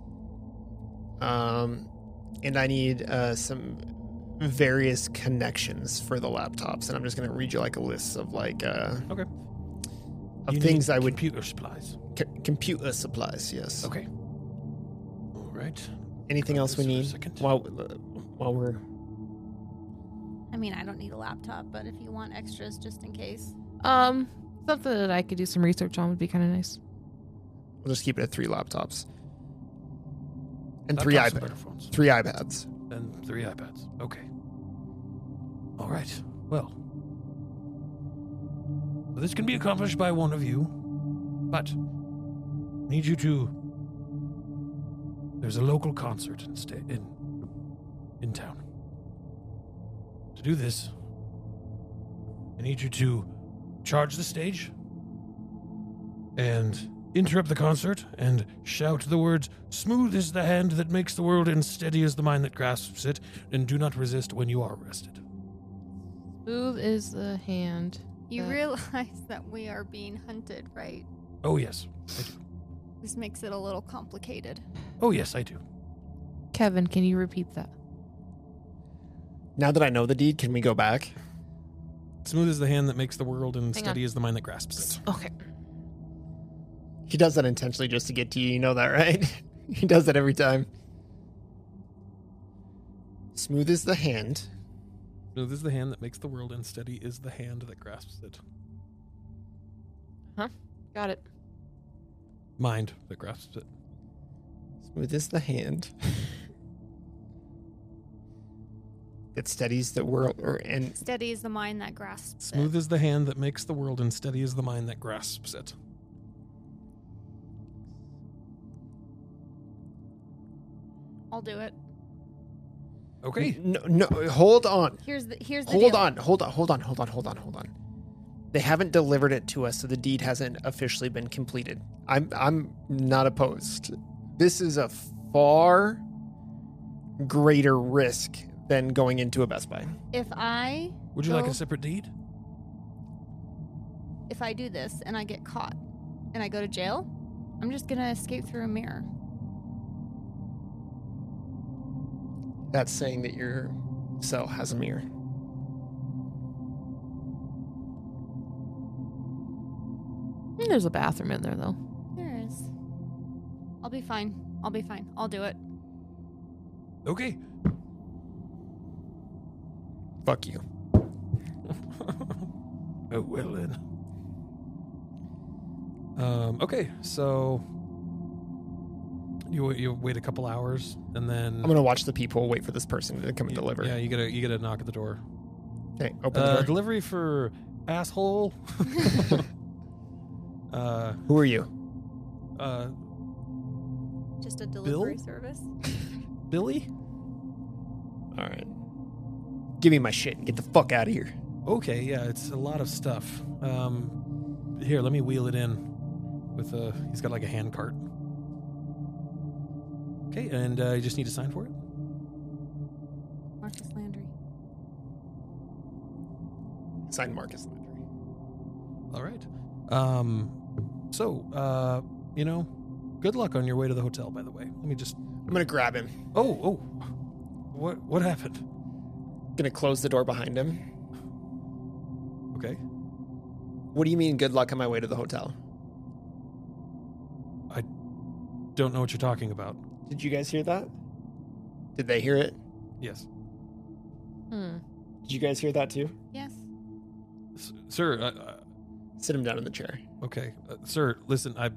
um, and I need uh, some various connections for the laptops. And I'm just going to read you like a list of like uh, Okay. of You things need I would computer supplies. c- computer supplies. Yes. Okay. All right. Anything Grab else we this for a need second. while uh, while we're I mean, I don't need a laptop, but if you want extras just in case. Um, something that I could do some research on would be kind of nice. we'll just keep it at three laptops and three Laptops and iPads. burner phones. Three iPads. And three iPads. Okay. All right. Well, well, this can be accomplished by one of you, but I need you to. There's a local concert in sta- in in town. To do this, I need you to charge the stage and interrupt the concert and shout the words, "Smooth is the hand that makes the world and steady is the mind that grasps it, and do not resist when you are arrested." Smooth is the hand You Uh, realize that we are being hunted, right? Oh, yes. I do. This makes it a little complicated. Oh, yes, I do. Kevin, can you repeat that? Now that I know the deed, can we go back? Smooth is the hand that makes the world, and Hang steady on. is the mind that grasps it. Okay. He does that intentionally just to get to you. You know that, right? He does that every time. Smooth is the hand. Smooth is the hand that makes the world, and steady is the hand that grasps it. Got it. Mind that grasps it. Smooth is the hand that steadies the world, or and Steady is the mind that grasps Smooth it. is the hand that makes the world, and steady is the mind that grasps it. I'll do it. Okay. no, no, hold on, Here's the here's the hold deal. on, hold on, hold on, hold on, hold on, hold on. They haven't delivered it to us, so the deed hasn't officially been completed. I'm I'm not opposed. This is a far greater risk than going into a Best Buy. If I Would you like go- a separate deed? if I do this and I get caught and I go to jail, I'm just gonna escape through a mirror. That's saying that your cell has a mirror. Mm, There's a bathroom in there, though. There is. I'll be fine. I'll be fine. I'll do it. Okay. Fuck you. Oh, well then. Um, okay, so you you wait a couple hours, and then I'm gonna watch the people wait for this person to come and you- deliver. Yeah, you get a you get a knock at the door. Okay, open Uh, the door. delivery for asshole. uh, Who are you? uh, Just a delivery Bill? service. Billy. All right. Give me my shit and get the fuck out of here. Okay, yeah, it's a lot of stuff. Um, here, let me wheel it in. With a, he's got like a hand cart. Okay, and uh, you just need to sign for it. Marcus Landry. Sign Marcus Landry. All right. Um, so, uh, you know, good luck on your way to the hotel. By the way, let me just. I'm gonna grab him. Oh, oh, what what happened? Gonna close the door behind him. Okay. What do you mean good luck on my way to the hotel? Don't know what you're talking about. Did you guys hear that? Did they hear it? Yes, Hmm. Did you guys hear that too? Yes. S- sir. Uh, uh, Sit him down in the chair. okay, uh, sir. Listen, I.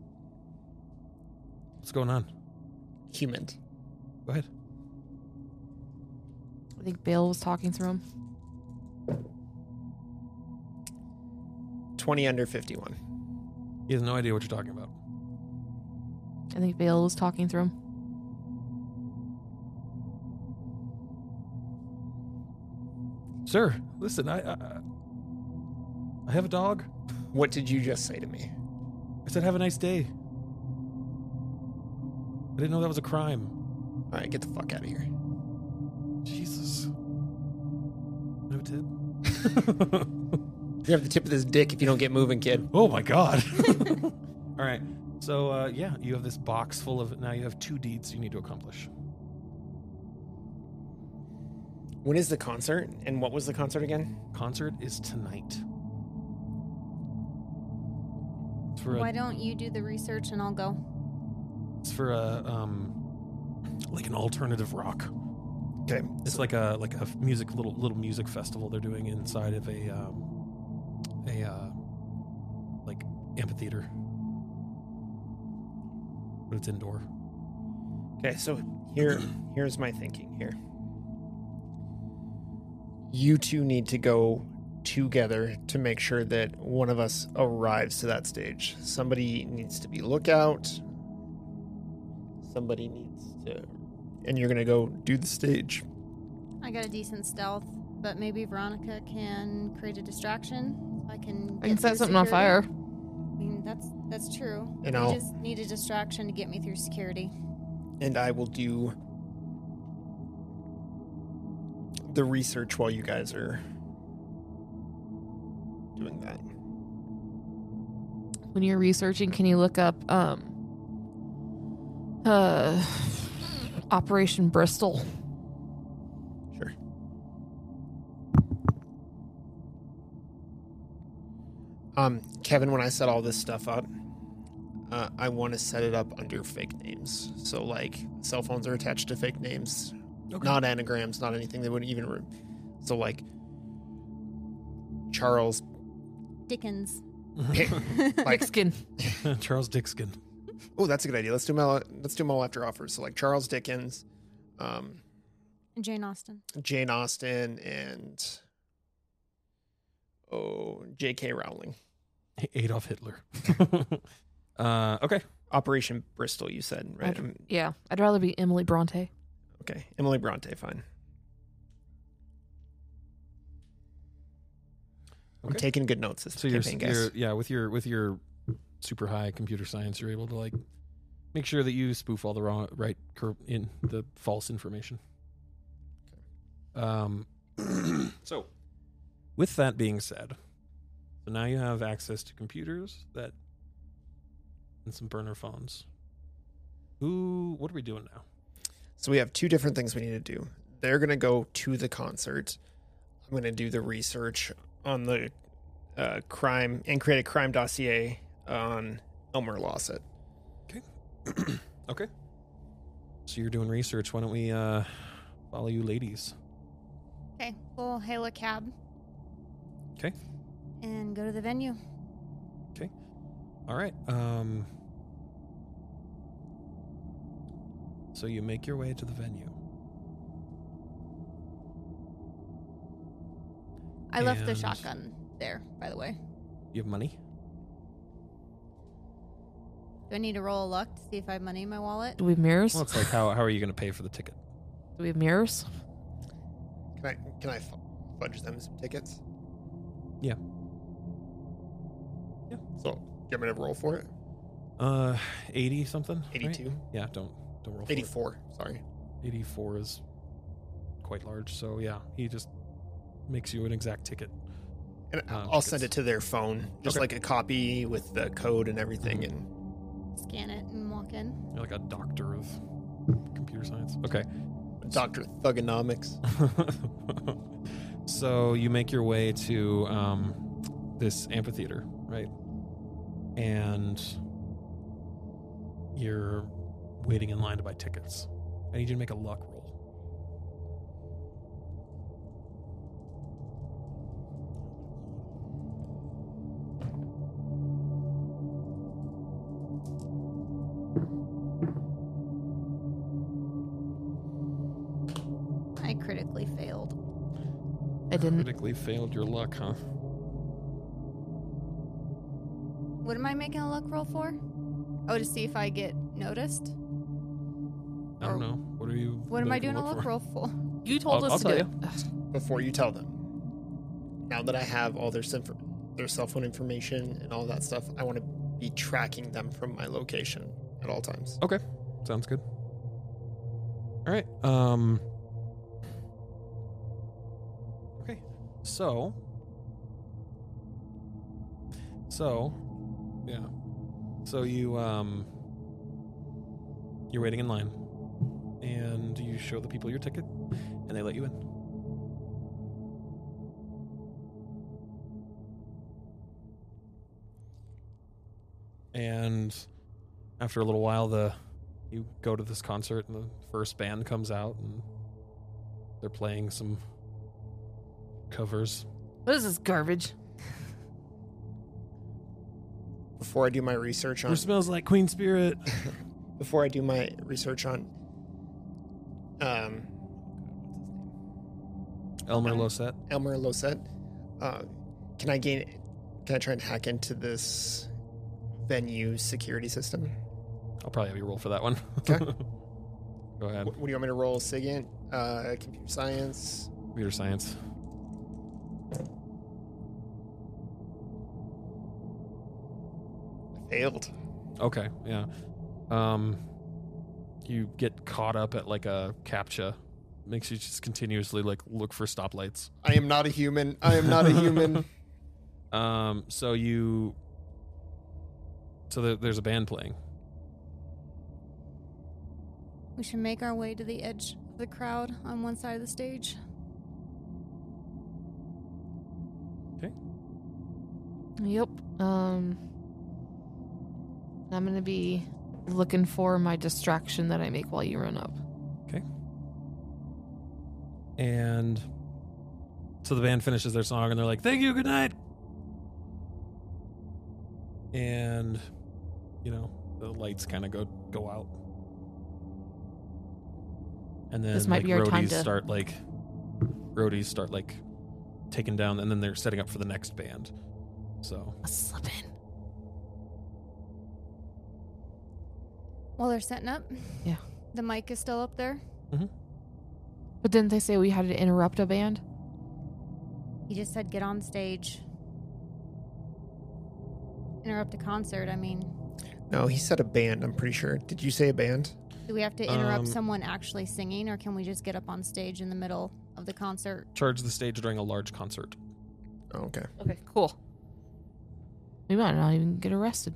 What's going on? Human. Go ahead. I think Bale was talking through him. twenty under fifty-one. He has no idea what you're talking about. I think Bale was talking through him. Sir, listen. I. I, I have a dog. What did you just say to me? I said, have a nice day. I didn't know that was a crime. All right, get the fuck out of here. Jesus. No tip. You have the tip of this dick if you don't get moving, kid. Oh my god. All right. So uh, yeah, you have this box full of. Now you have two deeds you need to accomplish. When is the concert? And what was the concert again? Concert is tonight. It's for Why a. don't you do the research and I'll go? It's for a um, like an alternative rock. Okay. It's like a like a music little little music festival they're doing inside of a um, a uh, like amphitheater, but it's indoor. Okay, so here here's my thinking here. You two need to go together to make sure that one of us arrives to that stage. Somebody needs to be lookout. Somebody needs to and you're going to go do the stage. I got a decent stealth, but maybe Veronica can create a distraction. So I can. I can get set through something on security. fire. I mean, that's that's true. And we I'll- just need a distraction to get me through security. And I will do the research while you guys are doing that. When you're researching, can you look up um uh Operation Bristol? Sure. Um, Kevin, when I set all this stuff up, uh, I want to set it up under fake names. So, like, cell phones are attached to fake names, Okay. not anagrams, not anything they wouldn't even. Re- so, like, Charles, Dickens. like, Skin. Charles Dickskin. oh, that's a good idea. Let's do them all. Let's do them all after offers. So, like, Charles Dickens, um, Jane Austen. Jane Austen, and oh, J K. Rowling. Adolf Hitler. uh, okay. Operation Bristol, you said, right? I'd- Um, Yeah, I'd rather be Emily Bronte. okay, Emily Bronte, fine. I'm Okay. taking good notes this So you're, campaign, guys. you're yeah with your with your super high computer science, you're able to like make sure that you spoof all the wrong right cur- in the false information. Um. So, with that being said, so now you have access to computers that and some burner phones. Who? What are we doing now? So we have two different things we need to do. They're going to go to the concert. I'm going to do the research on the uh, crime and create a crime dossier on Elmer Lawsett. Okay. So you're doing research. Why don't we uh, follow you, ladies? Okay, we'll hail a cab. Okay. And go to the venue. All right. Um. So you make your way to the venue. I left the And- shotgun there, by the way. You have money? Do I need to roll a luck to see if I have money in my wallet? Do we have mirrors? Well, it's like how how are you going to pay for the ticket? Do we have mirrors? Can I can I fu- fudge them some tickets? Yeah. Yeah. So you want me to roll for it? Uh, eighty something. right? eighty-two. Yeah. Don't don't roll. for it. eighty-four. Sorry. eighty-four is quite large. So yeah, he just makes you an exact ticket. And Um, I'll send tickets. it to their phone, just Okay. like a copy with the code and everything. And Scan it and walk in. You're like a doctor of computer science. Okay. Doctor Thugonomics. So you make your way to um, this amphitheater, right? And you're waiting in line to buy tickets. I need you to make a luck roll. I critically failed. I didn't. Critically failed your luck, huh? What am I making a luck roll for? Oh, to see if I get noticed? I don't Or- know. What are you? What am I making doing a luck luck for? roll for? You told I'll- us I'll to tell do it. Before you tell them, now that I have all their synf- their cell phone information and all that stuff, I want to be tracking them from my location at all times. Okay, sounds good. All right. Um. Okay. So. So. Yeah. So you um. You're waiting in line, and you show the people your ticket, and they let you in. And after a little while, the you go to this concert, and the first band comes out, and they're playing some covers. What is this garbage? Before I do my research on Who smells like Queen Spirit? before I do my research on um Elmer Okay. Losette. Elmer Losette, uh, can I gain? Can I try and hack into this venue security system? I'll probably have you roll for that one. Okay. Go ahead. What, what do you want me to roll? SIGINT, uh, computer science. Computer science. I failed. Okay, yeah. Um, you get caught up at like a CAPTCHA. Makes you just continuously like look for stoplights. I am not a human. I am not a human. Um, so you, so there, there's a band playing. We should make our way to the edge of the crowd on one side of the stage. Okay. Yep. Um, I'm gonna be looking for my distraction that I make while you run up. Okay. And so the band finishes their song and they're like, "Thank you, good night." And you know, the lights kind of go go out. And then This might like be our roadies time to- start like roadies start like taking down, and then they're setting up for the next band. So Let's slip in. While they're setting up? Yeah. The mic is still up there? But didn't they say we had to interrupt a band? He just said get on stage. Interrupt a concert, I mean. No, he said a band, I'm pretty sure. Did you say a band? Do we have to interrupt Um, someone actually singing, or can we just get up on stage in the middle of the concert? charge the stage during a large concert. Oh, okay. Okay, cool. We might not even get arrested.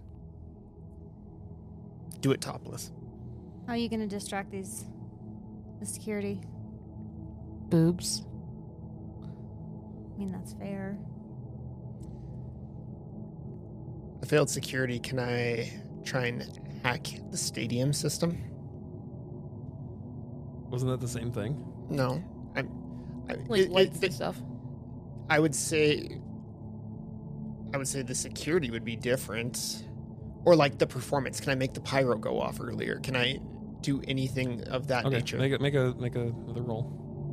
Do it topless. How are you going to distract these, the security? Boobs. I mean, that's fair. I failed security. Can I try and hack the stadium system? Wasn't that the same thing? No. I'm, I, Like it- it- lights it- and stuff. I would say I would say the security would be different. Or like the performance. Can I make the pyro go off earlier? Can I do anything of that Okay, nature? make it make a make a, another roll.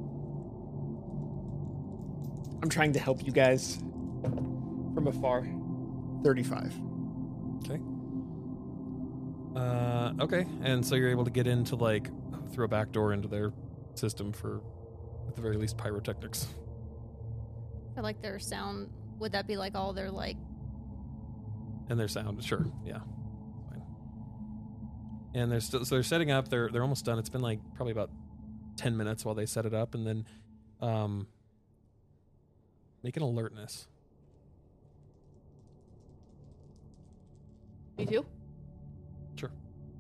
I'm trying to help you guys from afar. thirty-five. Okay. Uh, okay, and so you're able to get into like through a back door into their system for, at the very least, pyrotechnics. For like their sound, would that be like all their like? And their sound, sure, yeah, fine. And they're still so they're setting up. They're they're almost done. It's been like probably about ten minutes while they set it up, and then um, make an alertness. Me too? Sure.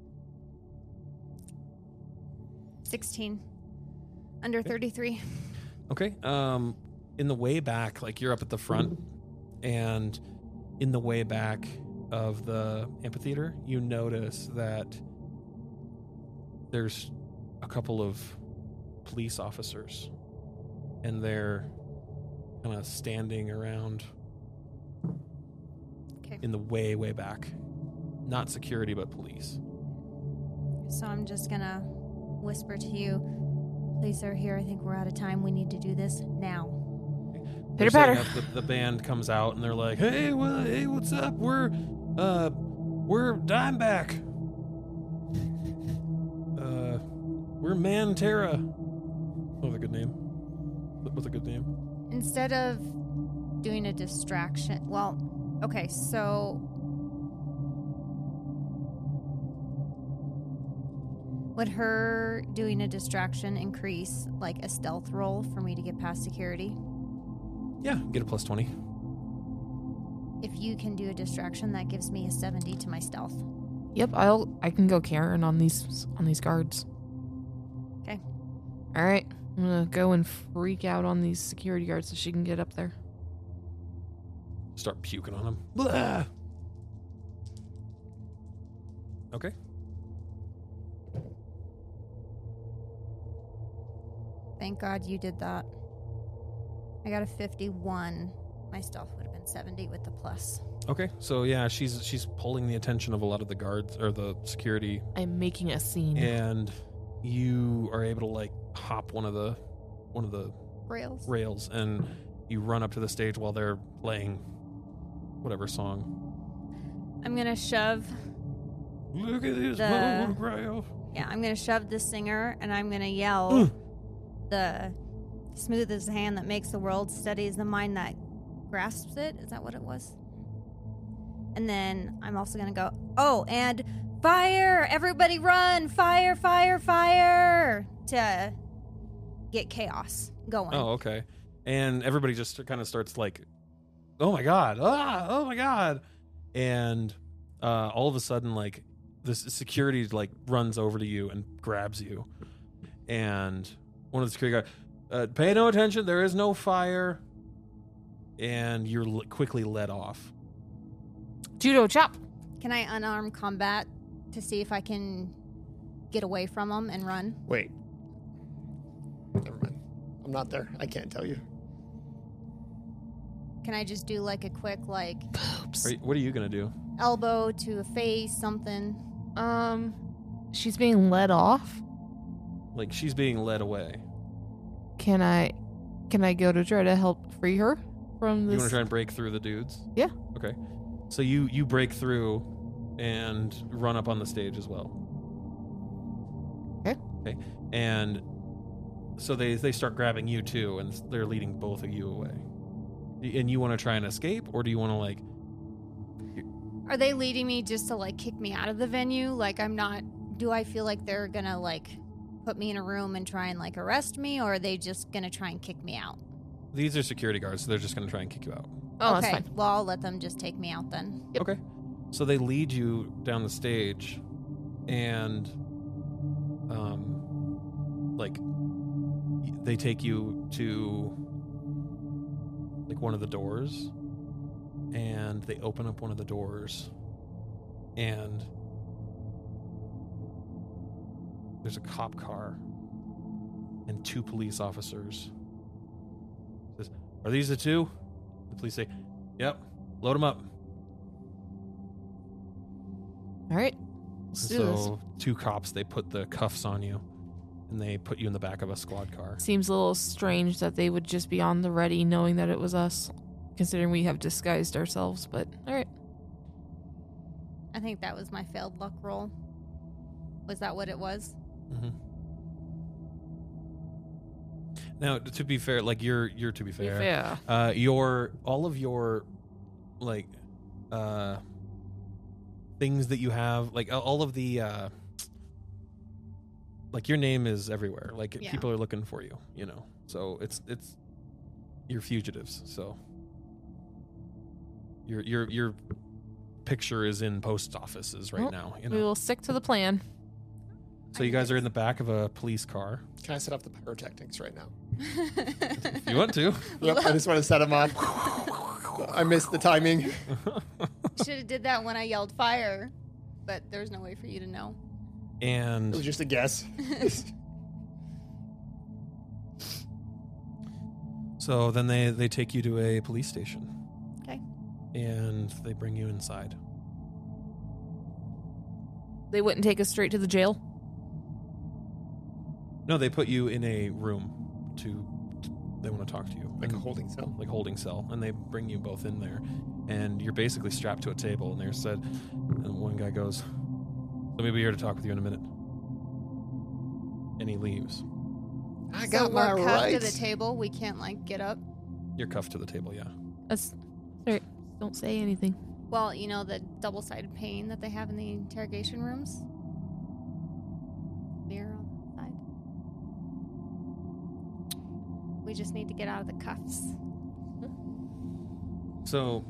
sixteen. Under Okay. thirty-three. Okay. Um, in the way back, like you're up at the front, and in the way back of the amphitheater, you notice that there's a couple of police officers, and they're kind of standing around Okay. in the way, way back. Not security, but police. So I'm just gonna whisper to you, police are here. I think we're out of time. We need to do this now. They're Pitter setting patter. up, the, the band comes out and they're like, "Hey, well, hey, what's up? We're, uh, we're Dimeback. Uh, we're Mantera." What was a good name? What was a good name? Instead of doing a distraction, well, okay, so would her doing a distraction increase like a stealth roll for me to get past security? Yeah, get a plus twenty. If you can do a distraction, that gives me a seventy to my stealth. Yep, I'll I can go Karen on these on these guards. Okay. All right. I'm going to go and freak out on these security guards so she can get up there. Start puking on them. Blah! Okay. Thank God you did that. I got a fifty-one. My stealth would have been seventy with the plus. Okay. So yeah, she's she's pulling the attention of a lot of the guards or the security, I'm making a scene. and you are able to like hop one of the one of the Rails. rails, and you run up to the stage while they're playing whatever song. I'm gonna shove. Look at this The- photograph. Yeah, I'm gonna shove the singer, and I'm gonna yell. Mm. The smooth as the hand that makes the world, steady as the mind that grasps it. Is that what it was? And then I'm also gonna go, oh, and fire! Everybody run! Fire, fire, fire! To get chaos going. Oh, okay. And everybody just kind of starts like oh my god, ah, oh my god, and uh, all of a sudden, like this security like runs over to you and grabs you, and one of the security guys, uh, pay no attention. There is no fire, and you're l- quickly led off. Judo chop. Can I unarmed combat to see if I can get away from them and run? Wait. Never mind. I'm not there. I can't tell you. Can I just do like a quick like Are you, what are you gonna do? elbow to a face, something? Um, she's being led off. Like she's being led away. Can I, can I go to try to help free her from You this? want to try and break through the dudes? Yeah. Okay. So you you break through and run up on the stage as well. Okay. Okay. And so they they start grabbing you too, and they're leading both of you away. And you want to try and escape, or do you want to like? Are they leading me just to like kick me out of the venue? Like I'm not. Do I feel like they're gonna like put me in a room and try and like arrest me, or are they just gonna try and kick me out? These are security guards, so they're just going to try and kick you out. Oh, okay. that's fine. Well, I'll let them just take me out then. Yep. Okay. So they lead you down the stage, and um, like they take you to like one of the doors, and they open up one of the doors, and there's a cop car and two police officers. Says, "Are these the two?" The police say, "Yep, load them up." All right. Let's do this. So two cops, they put the cuffs on you, and they put you in the back of a squad car. Seems a little strange that they would just be on the ready knowing that it was us, considering we have disguised ourselves, but all right. I think that was my failed luck roll. Was that what it was? Mm-hmm. Now, to be fair, like you're, you're to be fair, Yeah. uh, your all of your, like, uh, things that you have, like all of the, uh, like your name is everywhere. Like Yeah. people are looking for you, you know. So it's it's you're fugitives. So your your your picture is in post offices right Well, now. You We know. will stick to the plan. So you guys are in the back of a police car. Can I set off the pyrotechnics right now? If you want to. Yep, I just want to set them off. I missed the timing. Should have did that when I yelled fire, but there's no way for you to know. And It was just a guess. so then they, they take you to a police station. Okay. And they bring you inside. They wouldn't take us straight to the jail. No, they put you in a room to, to they want to talk to you. Like a And- holding cell. like holding cell, and they bring you both in there, and you're basically strapped to a table, and they're said, and one guy goes, "Let me be here to talk with you in a minute," and he leaves. I so got my we're cuffed to rights. the table. We can't like get up. You're cuffed to the table, yeah. That's all right. Don't say anything. Well, you know the double-sided pane that they have in the interrogation rooms. Mirror on the side. We just need to get out of the cuffs. So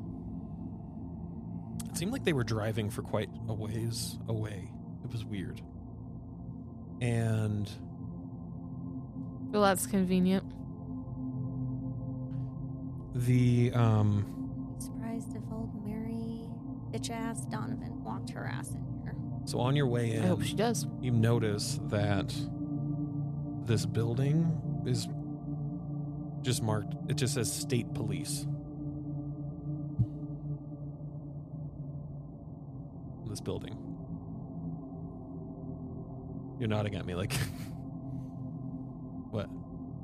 it seemed like they were driving for quite a ways away. It was weird. And Well, that's convenient. the um Surprised if old Mary bitch ass Donovan walked her ass in here. so on your way in, I hope she does. you notice that this building is just marked, it just says State Police. This building. You're nodding at me like what?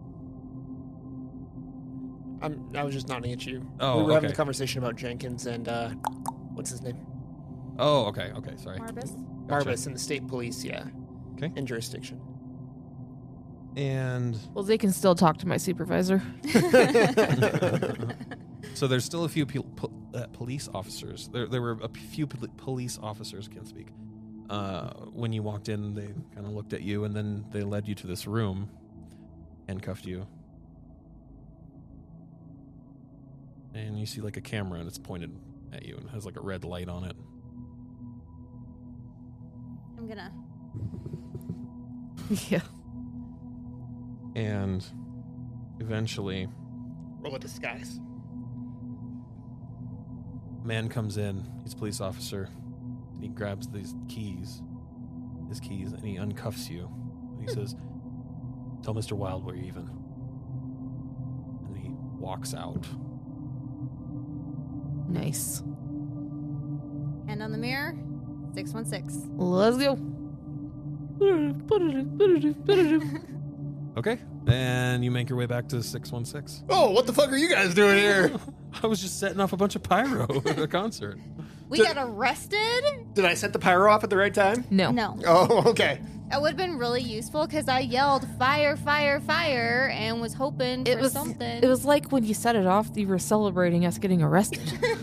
I'm, I was just nodding at you. Oh, we were having okay. a conversation about Jenkins and, uh, what's his name? Oh, okay, okay, sorry. Marbus? Gotcha. Marbus and the state police, yeah. Okay. In jurisdiction. And Well, they can still talk to my supervisor. so there's still a few pol- po- uh, police officers. There, there were a few pol- police officers, can't speak. Uh, when you walked in, they kind of looked at you, and then they led you to this room, handcuffed you, and you see like a camera and it's pointed at you and has like a red light on it. I'm gonna. Yeah. And eventually, Roll a disguise. a man comes in. He's a police officer. And he grabs these keys, his keys, and he uncuffs you. And he says, "Tell Mister Wild we're even." And he walks out. Nice. Hand on the mirror. six one six. Let's go. Okay, and you make your way back to six one six. Oh, what the fuck are you guys doing here? I was just setting off a bunch of pyro at a concert. We Did- got arrested? Did I set the pyro off at the right time? No. No. Oh, okay. That would have been really useful because I yelled fire, fire, fire and was hoping It for was something. it was like when you set it off, you were celebrating us getting arrested.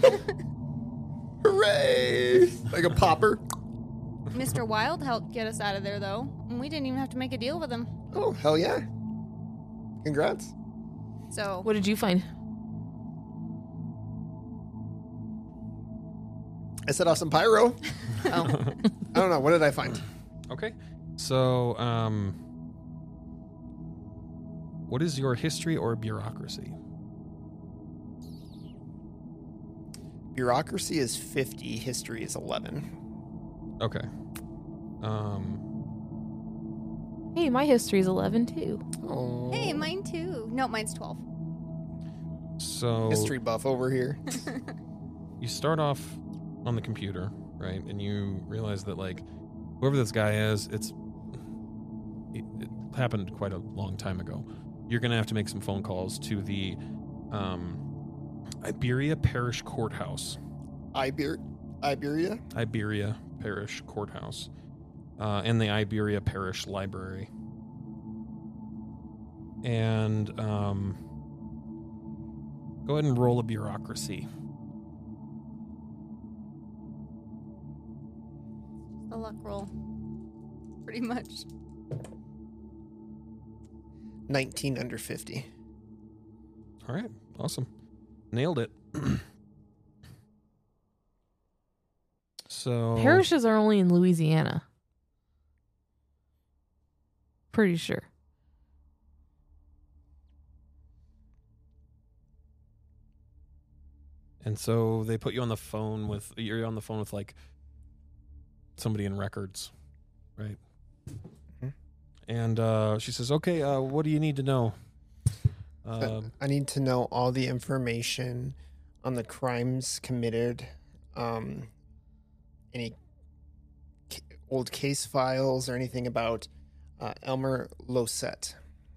Hooray! Like a popper. Mister Wild helped get us out of there, though. And we didn't even have to make a deal with him. Oh, hell yeah. Congrats. So, What did you find? I set off some pyro. Oh. I don't know. What did I find? Okay, so um, what is your history or bureaucracy? Bureaucracy is fifty. History is eleven. Okay. Um, Hey, my history is eleven too. Oh. hey, mine too. No, mine's twelve. so History buff over here. you start off on the computer, right? And you realize that like whoever this guy is, it's it, it happened quite a long time ago. You're gonna have to make some phone calls to the um, Iberia Parish Courthouse. Iber- Iberia? Iberia Parish Courthouse, uh, and the Iberia Parish Library. And um, go ahead and roll a bureaucracy. A luck roll. Pretty much. nineteen under fifty. All right, awesome. Nailed it. So Parishes are only in Louisiana. Pretty sure. And so they put you on the phone with you're on the phone with like somebody in records, right? Mhm. And uh, she says, "Okay, uh, what do you need to know?" Uh, I need to know all the information on the crimes committed, um, any ca- old case files or anything about uh, Elmer Losette.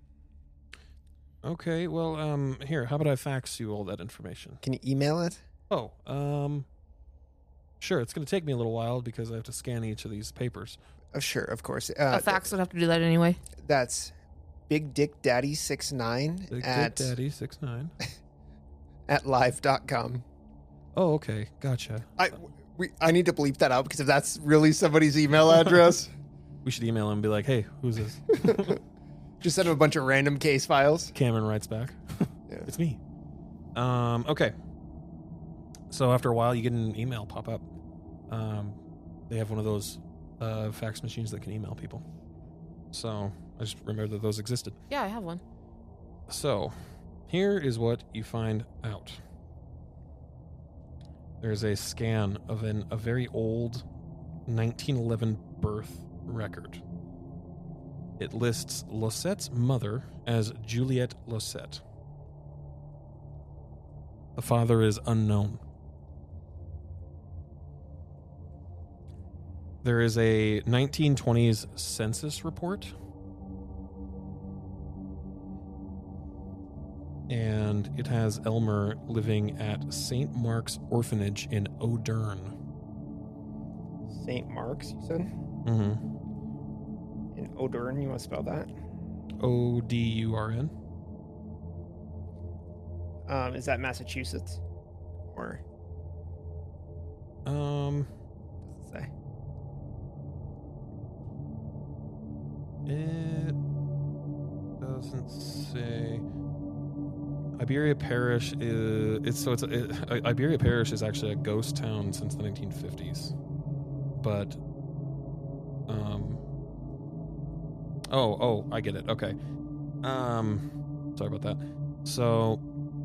okay, well, um, here, how about I fax you all that information? Can you email it? Oh, um, sure. It's going to take me a little while because I have to scan each of these papers. Oh, sure, of course. A Uh, fax would have to do that anyway. That's Big Dick Daddy six nine Big at Dick Daddy six nine. at live dot com. Oh, okay, gotcha. I we I need to bleep that out because if that's really somebody's email address, We should email him and be like, "Hey, who's this?" just send him a bunch of random case files. Cameron writes back, Yeah. "It's me." Um, okay. So after a while, you get an email pop up. Um, they have one of those uh, fax machines that can email people. So I just remembered that those existed. Yeah, I have one. So here is what you find out. There's a scan of an, a very old nineteen eleven birth record. It lists Losette's mother as Juliette Losette. The father is unknown. There is a nineteen twenties census report. And it has Elmer living at Saint Mark's Orphanage in O'Durn. Saint Mark's, you said? Mm-hmm. In O'Durn, you want to spell that? O D U R N. Um, is that Massachusetts? Or Um, does it say? it doesn't say. I Iberia Parish is it's so it's it, Iberia Parish is actually a ghost town since the nineteen fifties, but um oh oh I get it okay um sorry about that. So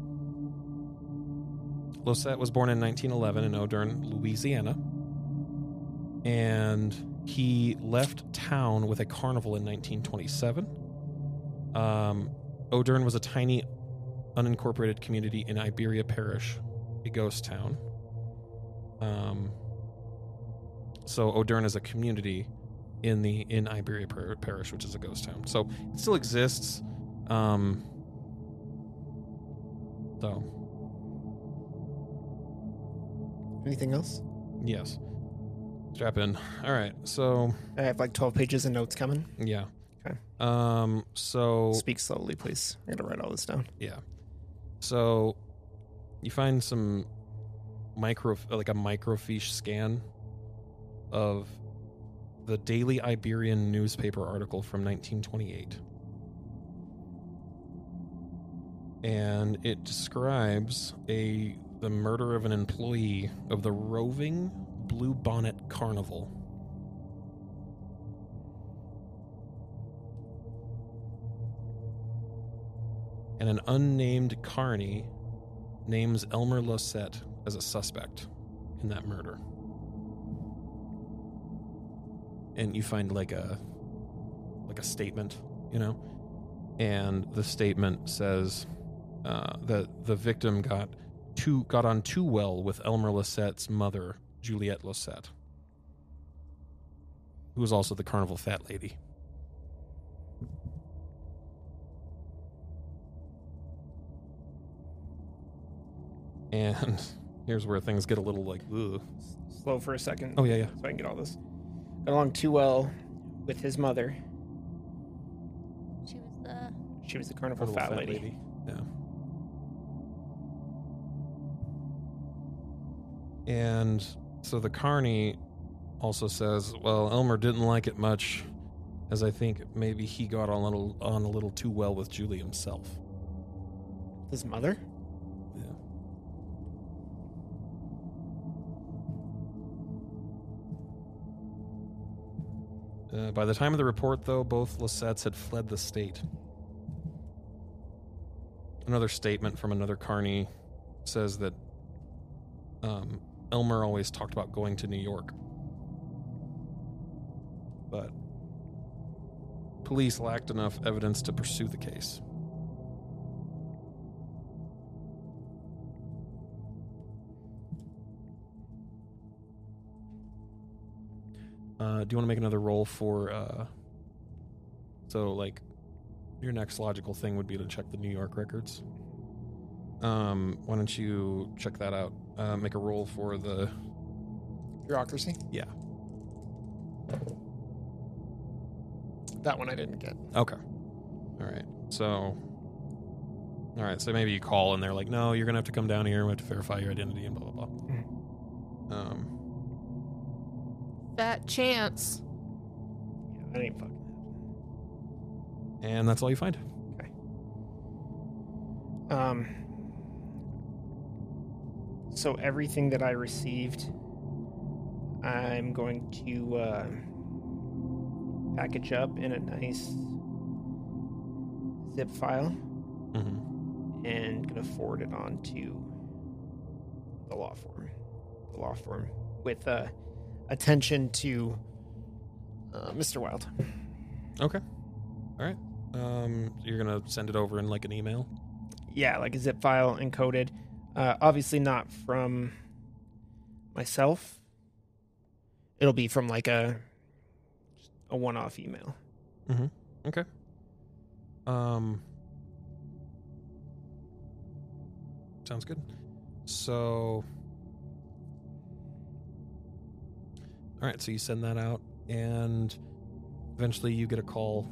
Losette was born in nineteen eleven in Odern, Louisiana, and he left town with a carnival in nineteen twenty-seven. Um, Odern was a tiny, unincorporated community in Iberia Parish, a ghost town. Um, so Odern is a community in the in Iberia Par- Parish, which is a ghost town. So it still exists. Um, so Anything else? yes, strap in. All right, so I have like twelve pages of notes coming. yeah. Okay. Um. So Speak slowly, please. I gotta write all this down. yeah. So you find some micro, like a microfiche scan of the Daily Iberian newspaper article from nineteen twenty-eight. And it describes a the murder of an employee of the roving Blue Bonnet Carnival. And an unnamed carny names Elmer Losette as a suspect in that murder. And you find like a like a statement, you know, and the statement says uh, that the victim got too got on too well with Elmer Losette's mother, Juliette Losette, who was also the carnival fat lady. And here's where things get a little like, ugh. Slow for a second. Oh, yeah, yeah. So I can get all this. Got along too well with his mother. She was the. She was the carnival, Carnival fat, lady. Yeah. And so the carny also says, well, Elmer didn't like it much, as I think maybe he got on a little, on a little too well with Julie himself. His mother? Yeah. Uh, by the time of the report, though, both Losettes had fled the state. Another statement from another carny says that um, Elmer always talked about going to New York. But police lacked enough evidence to pursue the case. Uh, do you want to make another roll for, uh, so, like, your next logical thing would be to check the New York records. Um, why don't you check that out? Uh, make a roll for the... Bureaucracy? Yeah. That one I didn't get. Okay. All right. So... All right, so maybe you call and they're like, no, you're going to have to come down here. We have to verify your identity and blah, blah, blah. Mm-hmm. Um... Fat chance. Yeah, that ain't fucking happening. And that's all you find. Okay. Um. So everything that I received, I'm going to uh, package up in a nice zip file Mm-hmm. and gonna forward it on to the law firm. The law firm with uh, attention to uh, Mister Wilde. Okay. All right. Um, you're going to send it over in, like, an email? Yeah, like a zip file encoded. Uh, obviously not from myself. It'll be from like a a one-off email. Mm-hmm. Okay. Um, sounds good. So, all right. So you send that out, and eventually you get a call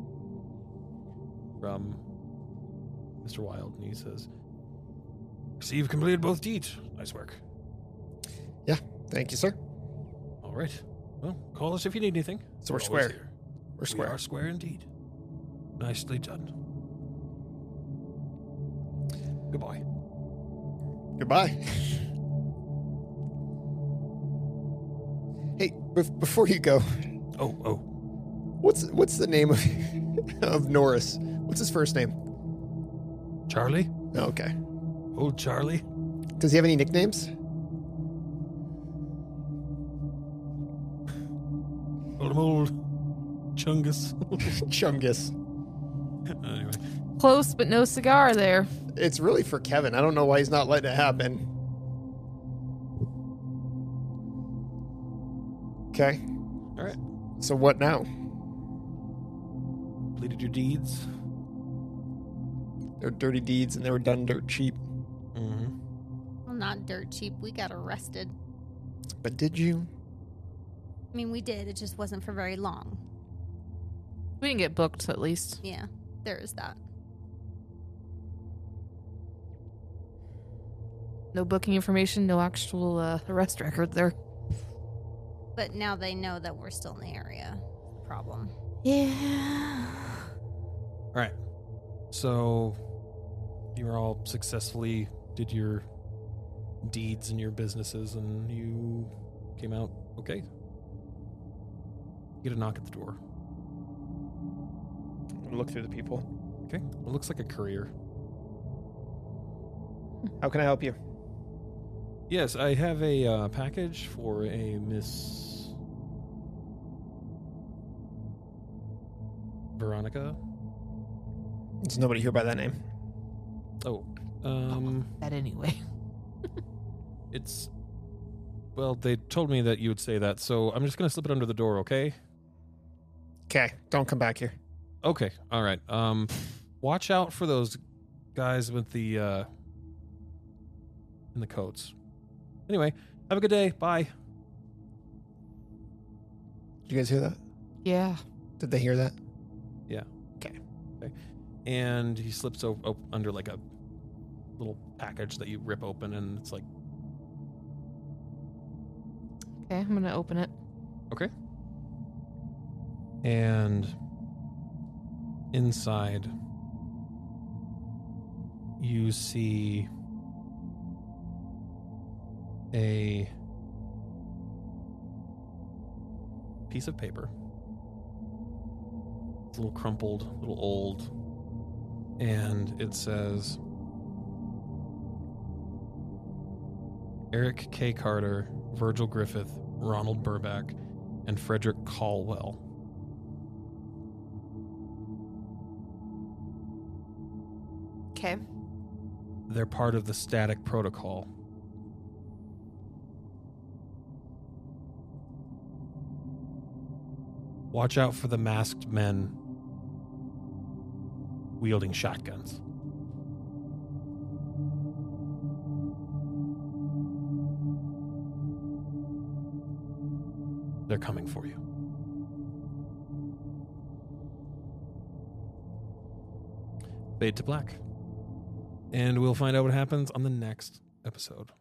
from Mister Wilde, and he says, "I see you've completed both deeds. Nice work." Thank you, sir. All right. Well, call us if you need anything. So we're always square. here. We're square. We are square indeed. Nicely done. Goodbye. Goodbye. Hey, bef- before you go, Oh, oh. what's what's the name of of Norris? What's his first name? Charlie? Oh, okay. Old Charlie? Does he have any nicknames? Old, old Chungus. Chungus. Anyway. Close, but no cigar there. It's really for Kevin. I don't know why he's not letting it happen. Okay. All right. So what now? Completed your deeds. They're dirty deeds and they were done dirt cheap. Mm-hmm. Well, not dirt cheap. We got arrested. But did you? I mean, we did. It just wasn't for very long. We didn't get booked, at least. Yeah, there is that. No booking information, no actual uh, arrest record there. But now they know that we're still in the area. Problem. Yeah. All right. So you were all successfully did your deeds and your businesses, and you came out okay. You get a knock at the door. Look through the people. Okay. It looks like a courier. How can I help you? Yes, I have a uh, package for a Miss Veronica. There's nobody here by that name. Oh, um, That anyway. it's well, they told me that you would say that, so I'm just gonna slip it under the door, okay? Okay, don't come back here. Okay, all right. Um, watch out for those guys with the uh, in the coats. Anyway, have a good day. Bye. Did you guys hear that? Yeah. Did they hear that? Yeah. Okay. Okay. And he slips o- op- under like a little package that you rip open, and it's like, Okay, I'm gonna open it. okay. And inside, you see a piece of paper. It's a little crumpled, a little old, and it says Eric K. Carter, Virgil Griffith, Ronald Burback, and Frederick Caldwell. Okay. They're part of the Static Protocol. Watch out for the masked men wielding shotguns. They're coming for you. Fade to black. And we'll find out what happens on the next episode.